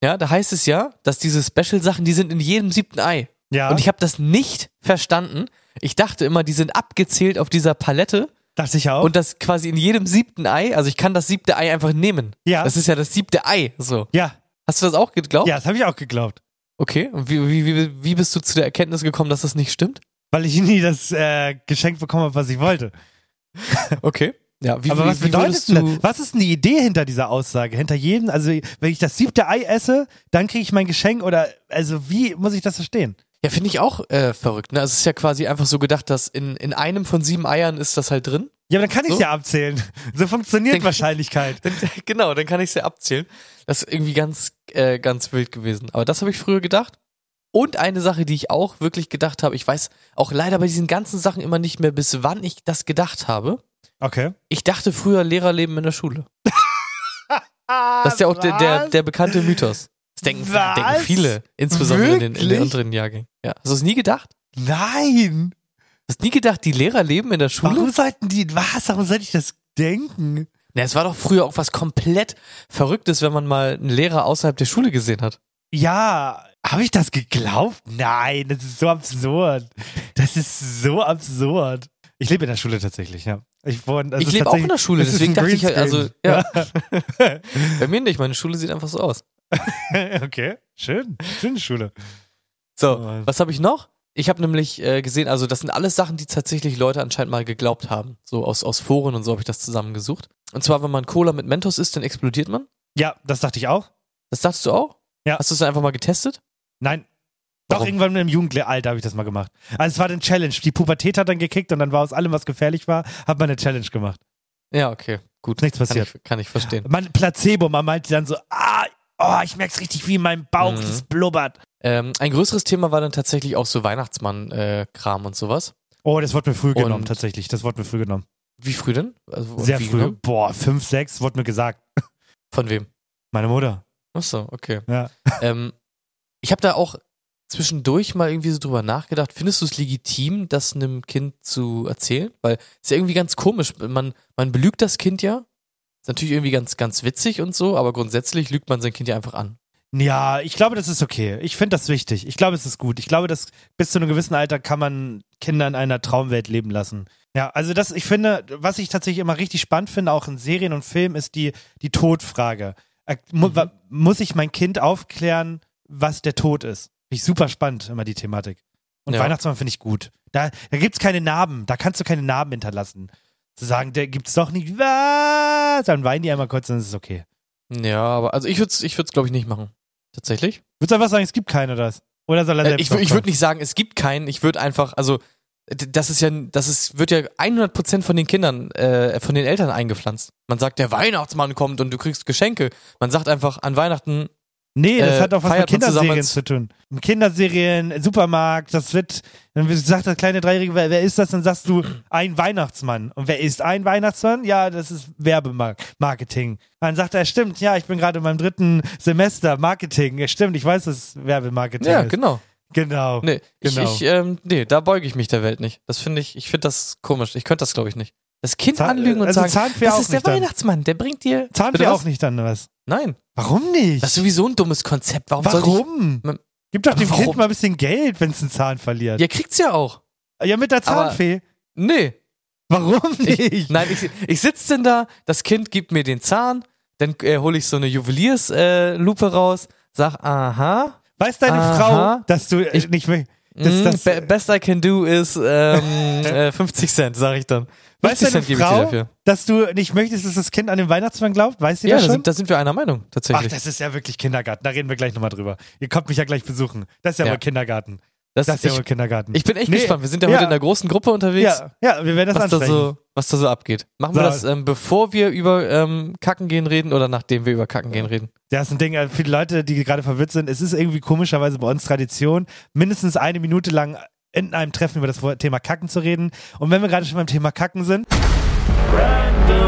Ja, da heißt es ja, dass diese Special-Sachen, die sind in jedem siebten Ei. Ja. Und ich habe das nicht verstanden. Ich dachte immer, die sind abgezählt auf dieser Palette. Dachte ich auch. Und das quasi in jedem siebten Ei, also ich kann das siebte Ei einfach nehmen. Ja. Das ist ja das siebte Ei, so. ja. Hast du das auch geglaubt? Ja, das habe ich auch geglaubt. Okay, und wie, wie, wie, wie bist du zu der Erkenntnis gekommen, dass das nicht stimmt? Weil ich nie das äh, Geschenk bekommen habe, was ich wollte. Okay. Ja, wie, Aber wie, was wie bedeutet würdest denn du, das? Was ist denn die Idee hinter dieser Aussage? Hinter jedem, also wenn ich das siebte Ei esse, dann kriege ich mein Geschenk oder, also wie muss ich das verstehen? Ja, finde ich auch äh, verrückt. Ne? Also es ist ja quasi einfach so gedacht, dass in, in einem von sieben Eiern ist das halt drin. Ja, aber dann kann ich es So? ja abzählen. So funktioniert Dann- Wahrscheinlichkeit. Dann, genau, dann kann ich es ja abzählen. Das ist irgendwie ganz, äh, ganz wild gewesen. Aber das habe ich früher gedacht. Und eine Sache, die ich auch wirklich gedacht habe, ich weiß auch leider bei diesen ganzen Sachen immer nicht mehr, bis wann ich das gedacht habe. Okay. Ich dachte früher, Lehrerleben in der Schule. Das ist ja auch der, der, der bekannte Mythos. Das denken, Was? denken viele, insbesondere in den, in den Wirklich? unteren Jahrgängen. Ja. Hast du es nie gedacht? Nein. Hast du nie gedacht, die Lehrer leben in der Schule? Warum sollten die, was? Warum sollte ich das denken? Na, es war doch früher auch was komplett Verrücktes, wenn man mal einen Lehrer außerhalb der Schule gesehen hat. Ja, habe ich das geglaubt? Nein, das ist so absurd. Das ist so absurd. Ich lebe in der Schule tatsächlich, ja. Ich, wohne, also ich lebe auch in der Schule, das ist deswegen ein dachte ich halt, also, Greenscreen. ja. Bei mir nicht, meine Schule sieht einfach so aus. Okay, schön. Schöne Schule. So, Oh. was habe ich noch? Ich habe nämlich äh, gesehen, also das sind alles Sachen, die tatsächlich Leute anscheinend mal geglaubt haben. So aus, aus Foren und so habe ich das zusammengesucht. Und zwar, wenn man Cola mit Mentos isst, dann explodiert man. Ja, das dachte ich auch. Das dachtest du auch? Ja. Hast du es dann einfach mal getestet? Nein. Doch, Warum? irgendwann im Jugendalter habe ich das mal gemacht. Also es war eine Challenge. Die Pubertät hat dann gekickt und dann war aus allem, was gefährlich war, hat man eine Challenge gemacht. Ja, okay, gut. Nichts Kann passiert. ich, kann ich verstehen. Man, Placebo, man meinte dann so, ah, oh, ich merk's richtig, wie in meinem Bauch, Mhm. das blubbert. Ähm, ein größeres Thema war dann tatsächlich auch so Weihnachtsmann-Kram und sowas. Oh, das wurde mir früh Und- genommen, tatsächlich. Das wurde mir früh genommen. Wie früh denn? Also, Sehr wie früh. genau? Boah, fünf, sechs, wurde mir gesagt. Von wem? Meine Mutter. Achso, okay. Ja. ähm, ich habe da auch zwischendurch mal irgendwie so drüber nachgedacht. Findest du es legitim, das einem Kind zu erzählen? Weil ist ja irgendwie ganz komisch. Man, man belügt das Kind ja. Ist natürlich irgendwie ganz, ganz witzig und so, aber grundsätzlich lügt man sein Kind ja einfach an. Ja, ich glaube, das ist okay. Ich finde das wichtig. Ich glaube, es ist gut. Ich glaube, dass bis zu einem gewissen Alter kann man Kinder in einer Traumwelt leben lassen. Ja, also das, ich finde, was ich tatsächlich immer richtig spannend finde, auch in Serien und Filmen, ist die, die Todfrage. Äh, mu Mhm. Muss ich mein Kind aufklären, was der Tod ist? Finde ich super spannend, immer die Thematik. Und Ja. Weihnachtsmann finde ich gut. Da, da gibt es keine Narben. Da kannst du keine Narben hinterlassen. Zu sagen, der gibt's doch nicht. Was? Dann weinen die einmal kurz, dann ist es okay. Ja, aber also ich würde es, ich würd's, glaube ich, nicht machen. Tatsächlich. Würdest du einfach sagen, es gibt keinen oder was? Oder soll er Äh, selbst ich wür- ich drauf würde nicht sagen, es gibt keinen. Ich würde einfach, also d- das ist ja, das ist, wird ja hundert Prozent von den Kindern, äh, von den Eltern eingepflanzt. Man sagt, der Weihnachtsmann kommt und du kriegst Geschenke. Man sagt einfach an Weihnachten, Nee, das Äh, hat auch was mit feiert man zusammen Kinderserien als- zu tun. Kinderserien, Supermarkt, das wird, dann sagt das kleine Dreijährige, wer, wer ist das? Dann sagst du, ein Weihnachtsmann. Und wer ist ein Weihnachtsmann? Ja, das ist Werbemarketing. Dann sagt er, stimmt, ja, ich bin gerade in meinem dritten Semester Marketing. Ja, stimmt, ich weiß, dass es Werbemarketing ja, ist. genau. Genau. Nee, ich, Genau. ich, ähm, nee, da beuge ich mich der Welt nicht. Das finde ich, ich finde das komisch. Ich könnte das, glaube ich, nicht. Das Kind Zahn- anlügen und also sagen, Zahnfee das auch ist der nicht dann. Weihnachtsmann, der bringt dir... Bitte Zahnfee was? auch nicht dann, was? Nein, Warum nicht? das ist sowieso ein dummes Konzept. Warum? Soll Warum? Man- Gib doch dem Warum? Kind mal ein bisschen Geld, wenn es einen Zahn verliert. ich... Ihr kriegt's ja auch. Ja, mit der Aber- Zahnfee. Nee. Warum nicht? Ich, nein, ich, ich sitze denn da, das Kind gibt mir den Zahn, dann äh, hole ich so eine Juwelierslupe äh, Lupe raus, sag, aha, Weiß deine Aha. Frau, dass du äh, Ich- nicht mehr. Das, mm, das, be best I can do is ähm, äh, fünfzig Cent, sag ich dann. weiß fünfzig deine Cent gebe ich dir Frau, dafür. dass du nicht möchtest, dass das Kind an den Weihnachtsmann glaubt? Weiß sie Ja, das da schon? sind, da sind wir einer Meinung, Ach, tatsächlich. das ist ja wirklich Kindergarten. Da reden wir gleich nochmal drüber. Ihr kommt mich ja gleich besuchen. Das ist ja, Ja. wohl Kindergarten. Das, Das ist ja ich, wohl Kindergarten. ich bin echt Nee, gespannt. Wir sind ja heute ja. in einer großen Gruppe unterwegs, ja, ja, wir werden das was, da ansprechen. so, was da so abgeht. Machen wir So. das, ähm, bevor wir über ähm, Kacken gehen reden oder nachdem wir über Kacken gehen reden? Das ist ein Ding, äh, für die Leute, die gerade verwirrt sind, es ist irgendwie komischerweise bei uns Tradition, mindestens eine Minute lang in einem Treffen über das Thema Kacken zu reden. Und wenn wir gerade schon beim Thema Kacken sind, Random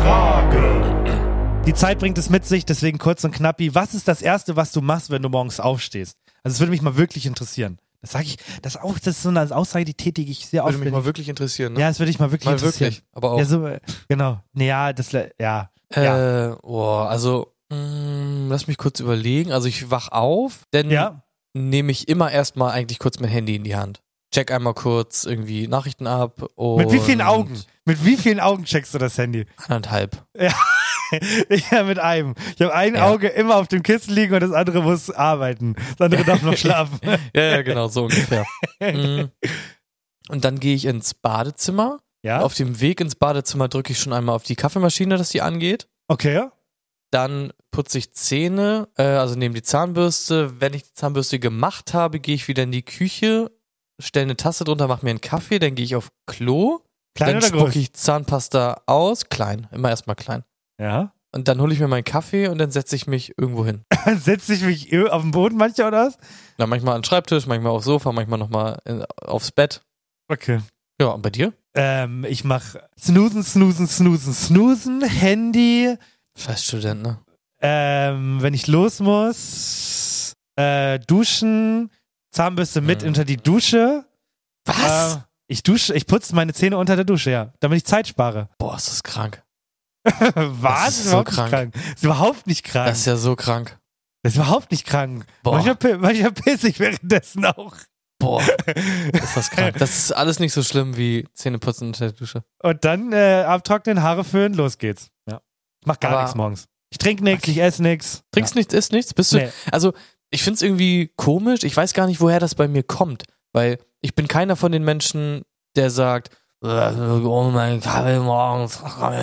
Frage. Die Zeit bringt es mit sich, deswegen kurz und knappi. Was ist das Erste, was du machst, wenn du morgens aufstehst? Also das würde mich mal wirklich interessieren. Das sage ich, das, auch, das ist so eine Aussage, die tätige ich sehr oft. Würde mich mal wirklich interessieren, ne? Ja, das würde ich mal wirklich mal interessieren. wirklich, aber auch. Ja, so, äh, genau. Nee, ja, das, ja. Äh, boah, also Mm, lass mich kurz überlegen. Also ich wach auf, dann Ja. nehme ich immer erstmal eigentlich kurz mein Handy in die Hand. Check einmal kurz irgendwie Nachrichten ab. Und Mit wie vielen Augen? Mit wie vielen Augen checkst du das Handy? Anderthalb. Ja, mit einem. Ich habe ein Ja. Auge immer auf dem Kissen liegen und das andere muss arbeiten. Das andere darf noch schlafen. Ja, ja, genau, so ungefähr. Mm. Und dann gehe ich ins Badezimmer. Ja? Auf dem Weg ins Badezimmer drücke ich schon einmal auf die Kaffeemaschine, dass die angeht. Okay. Dann putze ich Zähne, äh, also nehme die Zahnbürste. Wenn ich die Zahnbürste gemacht habe, gehe ich wieder in die Küche, stelle eine Tasse drunter, mache mir einen Kaffee, dann gehe ich auf Klo. Klein dann oder spucke groß? ich Zahnpasta aus. Klein, immer erstmal klein. Ja. Und dann hole ich mir meinen Kaffee und dann setze ich mich irgendwo hin. Setze ich mich auf den Boden manchmal oder was? Dann manchmal an den Schreibtisch, manchmal aufs Sofa, manchmal nochmal aufs Bett. Okay. Ja, und bei dir? Ähm, ich mach snoosen, snoosen, snoosen, snoosen, Handy. Scheiß Student, ne? Ähm, wenn ich los muss, äh, duschen, Zahnbürste mit Mhm. unter die Dusche. Was? Äh, ich dusche, ich putze meine Zähne unter der Dusche, ja, damit ich Zeit spare. Boah, ist das krank. Was? ist ist so überhaupt krank. nicht krank. Ist überhaupt nicht krank. Das ist ja so krank. Das ist überhaupt nicht krank. Boah. Manchmal, pi- manchmal pisse ich währenddessen auch. Boah, ist das krank. Das ist alles nicht so schlimm wie Zähneputzen unter der Dusche. Und dann äh, abtrocknen, Haare föhnen, los geht's. Ja. Ich mach gar Aber- nichts morgens. Ich trinke nichts, ich esse nichts. Trinkst nichts, isst nichts? Bist du? Nee. Also, ich find's irgendwie komisch. Ich weiß gar nicht, woher das bei mir kommt. Weil ich bin keiner von den Menschen, der sagt, oh mein Kaffee morgens,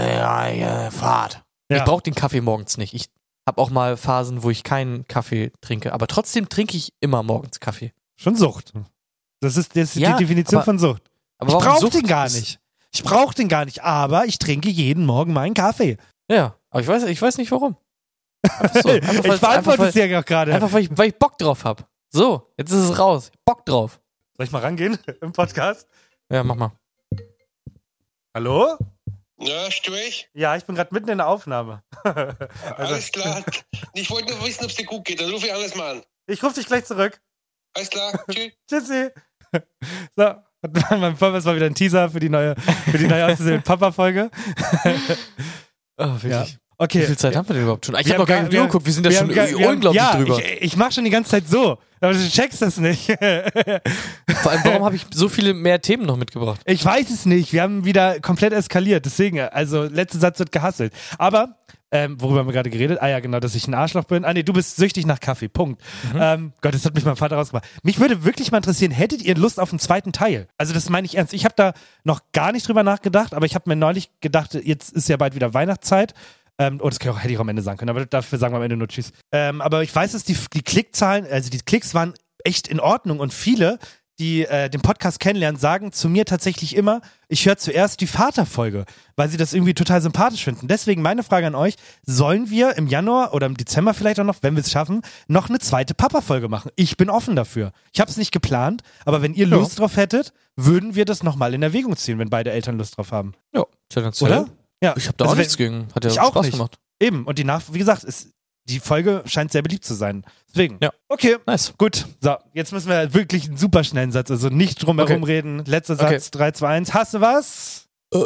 Fahrt. Ja. Ich brauche den Kaffee morgens nicht. Ich habe auch mal Phasen, wo ich keinen Kaffee trinke. Aber trotzdem trinke ich immer morgens Kaffee. Schon Sucht. Das ist, das ist Ja, die Definition aber- von Sucht. Aber Ich warum brauche Sucht den gar ist- nicht. Ich brauche den gar nicht, aber ich trinke jeden Morgen meinen Kaffee. Ja, aber ich weiß, ich weiß nicht warum. Einfach so. Einfach, ich weil's- beantworte einfach, es ja auch gerade. Einfach weil ich, weil ich Bock drauf hab. So, jetzt ist es raus. Bock drauf. Soll ich mal rangehen im Podcast? Ja, mach mal. Hallo? Ja, störe ich? Ja, ich bin gerade mitten in der Aufnahme. also, Alles klar. Ich wollte nur wissen, ob es dir gut geht. Dann rufe ich alles mal an. ich rufe dich gleich zurück. Alles klar. Tschüss. Tschüssi. So, mein Papa, das war wieder ein Teaser für die neue, für die neue Auszusehen Papa-Folge. Oh, wirklich. Ja. Okay. Wie viel Zeit haben wir denn überhaupt schon? Ich Wir habe noch gar haben nicht gar- geguckt. Wir sind ja wir schon haben gar- wir haben- unglaublich ja, drüber. Ich, ich mache schon die ganze Zeit so, aber du checkst das nicht. Vor allem, warum habe ich so viele mehr Themen noch mitgebracht? Ich weiß es nicht. Wir haben wieder komplett eskaliert. Deswegen, also letzter Satz wird gehasselt. Aber, ähm, worüber haben wir gerade geredet? Ah ja, genau, dass ich ein Arschloch bin. Ah nee, du bist süchtig nach Kaffee. Punkt. Ähm, Gott, das hat mich mein Vater rausgebracht. Mich würde wirklich mal interessieren, hättet ihr Lust auf einen zweiten Teil? Also das meine ich ernst. Ich habe da noch gar nicht drüber nachgedacht, aber ich habe mir neulich gedacht, jetzt ist ja bald wieder Weihnachtszeit. Ähm, oh, das kann ich auch, hätte ich auch am Ende sagen können, aber dafür sagen wir am Ende nur Tschüss. Ähm, aber ich weiß, dass die, die Klickzahlen, also die Klicks waren echt in Ordnung und viele, die äh, den Podcast kennenlernen, sagen zu mir tatsächlich immer, ich höre zuerst die Vaterfolge, weil sie das irgendwie total sympathisch finden. Deswegen meine Frage an euch, sollen wir im Januar oder im Dezember vielleicht auch noch, wenn wir es schaffen, noch eine zweite Papa-Folge machen? Ich bin offen dafür. Ich habe es nicht geplant, aber wenn ihr Ja. Lust drauf hättet, würden wir das nochmal in Erwägung ziehen, wenn beide Eltern Lust drauf haben. Ja, tendenziell. Oder? Ja. Ich habe da Also auch wenn- nichts gegen. Hat ja Ich auch Spaß nicht. gemacht. Eben. Und die Nach, wie gesagt, ist, die Folge scheint sehr beliebt zu sein. Deswegen. Ja. Okay. Nice. Gut. So, jetzt müssen wir wirklich einen super schnellen Satz, also nicht drum herum Okay. reden. Letzter Okay. Satz, drei, zwei, eins. Hast du was?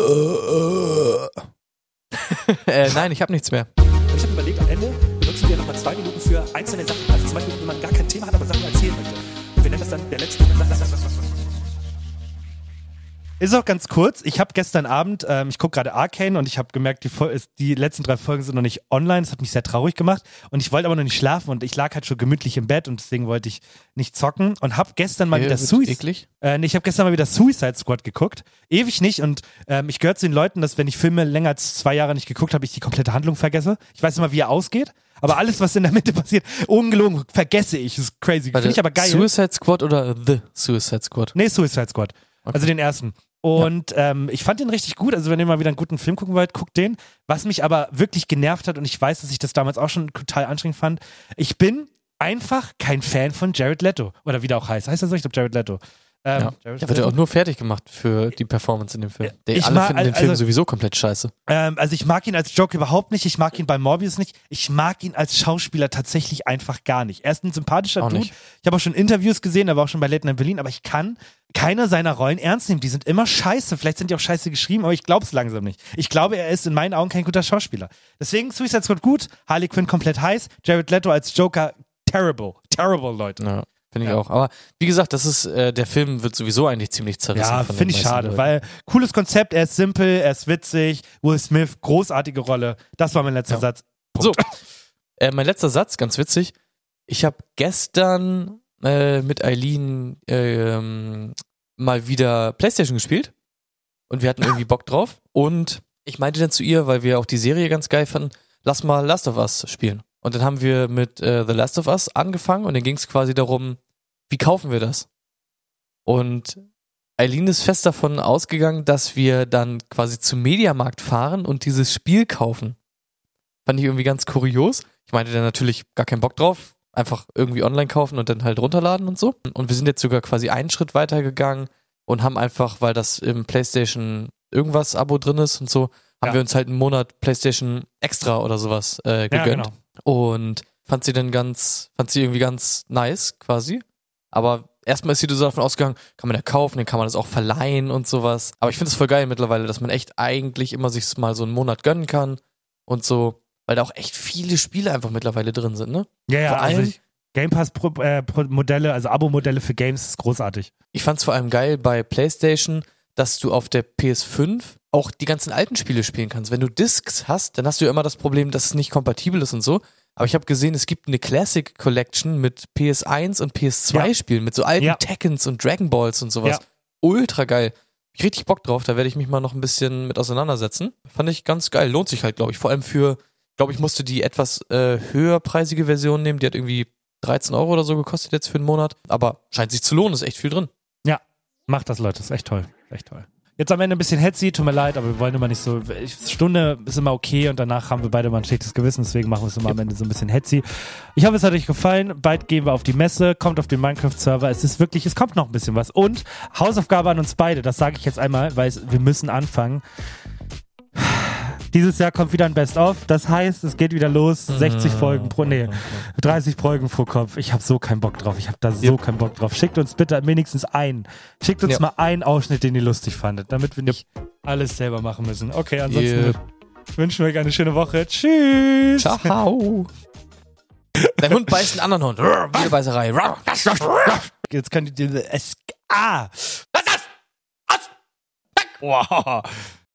äh, nein, ich habe nichts mehr. Ich habe überlegt, am Ende benutzen wir nochmal zwei Minuten für einzelne Sachen. Also zum Beispiel, wenn man gar kein Thema hat, aber Sachen erzählen möchte. Und wir nennen das dann der letzte. Ist auch ganz kurz. Ich habe gestern Abend, ähm, ich gucke gerade Arcane und ich habe gemerkt, die, Fol- ist- die letzten drei Folgen sind noch nicht online. Das hat mich sehr traurig gemacht. Und ich wollte aber noch nicht schlafen und ich lag halt schon gemütlich im Bett und deswegen wollte ich nicht zocken und habe gestern mal Okay, wieder wird Suicide. eklig. Äh, nee, ich habe gestern mal wieder Suicide Squad geguckt. Ewig nicht und ähm, ich gehöre zu den Leuten, dass wenn ich Filme länger als zwei Jahre nicht geguckt habe, ich die komplette Handlung vergesse. Ich weiß immer, wie er ausgeht, aber alles, was in der Mitte passiert, ungelogen, vergesse ich. Das ist crazy. Finde ich aber geil. Suicide Squad oder The Suicide Squad? Nee, Suicide Squad. Okay. Also den ersten. Und ähm, ich fand den richtig gut. Also wenn ihr mal wieder einen guten Film gucken wollt, guckt den. Was mich aber wirklich genervt hat und ich weiß, dass ich das damals auch schon total anstrengend fand, ich bin einfach kein Fan von Jared Leto. Oder wie der auch heißt. Heißt er so? Ich glaube Jared Leto. Ähm, Ja. Der wird ja auch nur fertig gemacht für die Performance in dem Film. Der, Ich alle mag- finden den also- Film sowieso komplett scheiße. Ähm, also ich mag ihn als Joker überhaupt nicht, ich mag ihn bei Morbius nicht, ich mag ihn als Schauspieler tatsächlich einfach gar nicht. Er ist ein sympathischer Auch Dude. nicht. Ich habe auch schon Interviews gesehen, er war auch schon bei Late Night Berlin, aber ich kann keine seiner Rollen ernst nehmen. Die sind immer scheiße. Vielleicht sind die auch scheiße geschrieben, aber ich glaube es langsam nicht. Ich glaube, er ist in meinen Augen kein guter Schauspieler. Deswegen Suicide Squad gut, Harley Quinn komplett heiß, Jared Leto als Joker terrible. Terrible, Leute. Ja, finde ich Ja. auch. Aber wie gesagt, das ist, äh, der Film wird sowieso eigentlich ziemlich zerrissen. Ja, von den finde ich meisten schade, Leuten. weil cooles Konzept, er ist simpel, er ist witzig, Will Smith, großartige Rolle. Das war mein letzter Ja. Satz. So, äh, mein letzter Satz, ganz witzig. Ich habe gestern äh, mit Eileen ähm, mal wieder PlayStation gespielt und wir hatten irgendwie Bock drauf und ich meinte dann zu ihr, weil wir auch die Serie ganz geil fanden, lass mal Last of Us spielen. Und dann haben wir mit äh, The Last of Us angefangen und dann ging es quasi darum, wie kaufen wir das? Und Eileen ist fest davon ausgegangen, dass wir dann quasi zum Mediamarkt fahren und dieses Spiel kaufen. Fand ich irgendwie ganz kurios. Ich meinte dann natürlich gar keinen Bock drauf. Einfach irgendwie online kaufen und dann halt runterladen und so. Und wir sind jetzt sogar quasi einen Schritt weiter gegangen und haben einfach, weil das im PlayStation irgendwas Abo drin ist und so, haben Ja. wir uns halt einen Monat PlayStation Extra oder sowas äh, Ja, gegönnt. genau. Und fand sie dann ganz, fand sie irgendwie ganz nice quasi. Aber erstmal ist sie so davon ausgegangen, kann man ja kaufen, dann kann man das auch verleihen und sowas. Aber ich finde es voll geil mittlerweile, dass man echt eigentlich immer sich mal so einen Monat gönnen kann und so, weil da auch echt viele Spiele einfach mittlerweile drin sind, ne? Ja, ja, Vor also allem- ich, Game Pass Pro, äh, Pro Modelle, also Abo-Modelle für Games ist großartig. Ich fand's vor allem geil bei PlayStation, dass du auf der P S fünf auch die ganzen alten Spiele spielen kannst. Wenn du Discs hast, dann hast du ja immer das Problem, dass es nicht kompatibel ist und so. Aber ich habe gesehen, es gibt eine Classic Collection mit P S eins und P S zwei Ja. Spielen, mit so alten Ja. Tekkens und Dragon Balls und sowas. Ja. Ultra geil. Ich richtig Bock drauf, da werde ich mich mal noch ein bisschen mit auseinandersetzen. Fand ich ganz geil. Lohnt sich halt, glaube ich. Vor allem für, glaube ich, musste die etwas äh, höherpreisige Version nehmen. Die hat irgendwie dreizehn Euro oder so gekostet jetzt für einen Monat. Aber scheint sich zu lohnen, ist echt viel drin. Ja, macht das, Leute, ist echt toll. Echt toll. Jetzt am Ende ein bisschen hetzy, tut mir leid, aber wir wollen immer nicht so. Ich, Stunde ist immer okay und danach haben wir beide mal ein schlechtes Gewissen, deswegen machen wir es immer am Ende so ein bisschen hetzy. Ich hoffe, es hat euch gefallen. Bald gehen wir auf die Messe, kommt auf den Minecraft-Server. Es ist wirklich, es kommt noch ein bisschen was. Und Hausaufgabe an uns beide, das sage ich jetzt einmal, weil es, wir müssen anfangen. Dieses Jahr kommt wieder ein Best-of. Das heißt, es geht wieder los. sechzig Folgen pro, nee, dreißig Folgen pro Kopf. Ich habe so keinen Bock drauf. Ich habe da so Yep. keinen Bock drauf. Schickt uns bitte wenigstens einen. Schickt uns Ja. mal einen Ausschnitt, den ihr lustig fandet, damit wir nicht alles selber machen müssen. Okay, ansonsten Yep. wünschen wir euch eine schöne Woche. Tschüss. Ciao. Dein Hund beißt einen anderen Hund. Wieder Beißerei. Jetzt könnt ihr diese... Es, ah! Was ist das? Aus! Weg! Wow.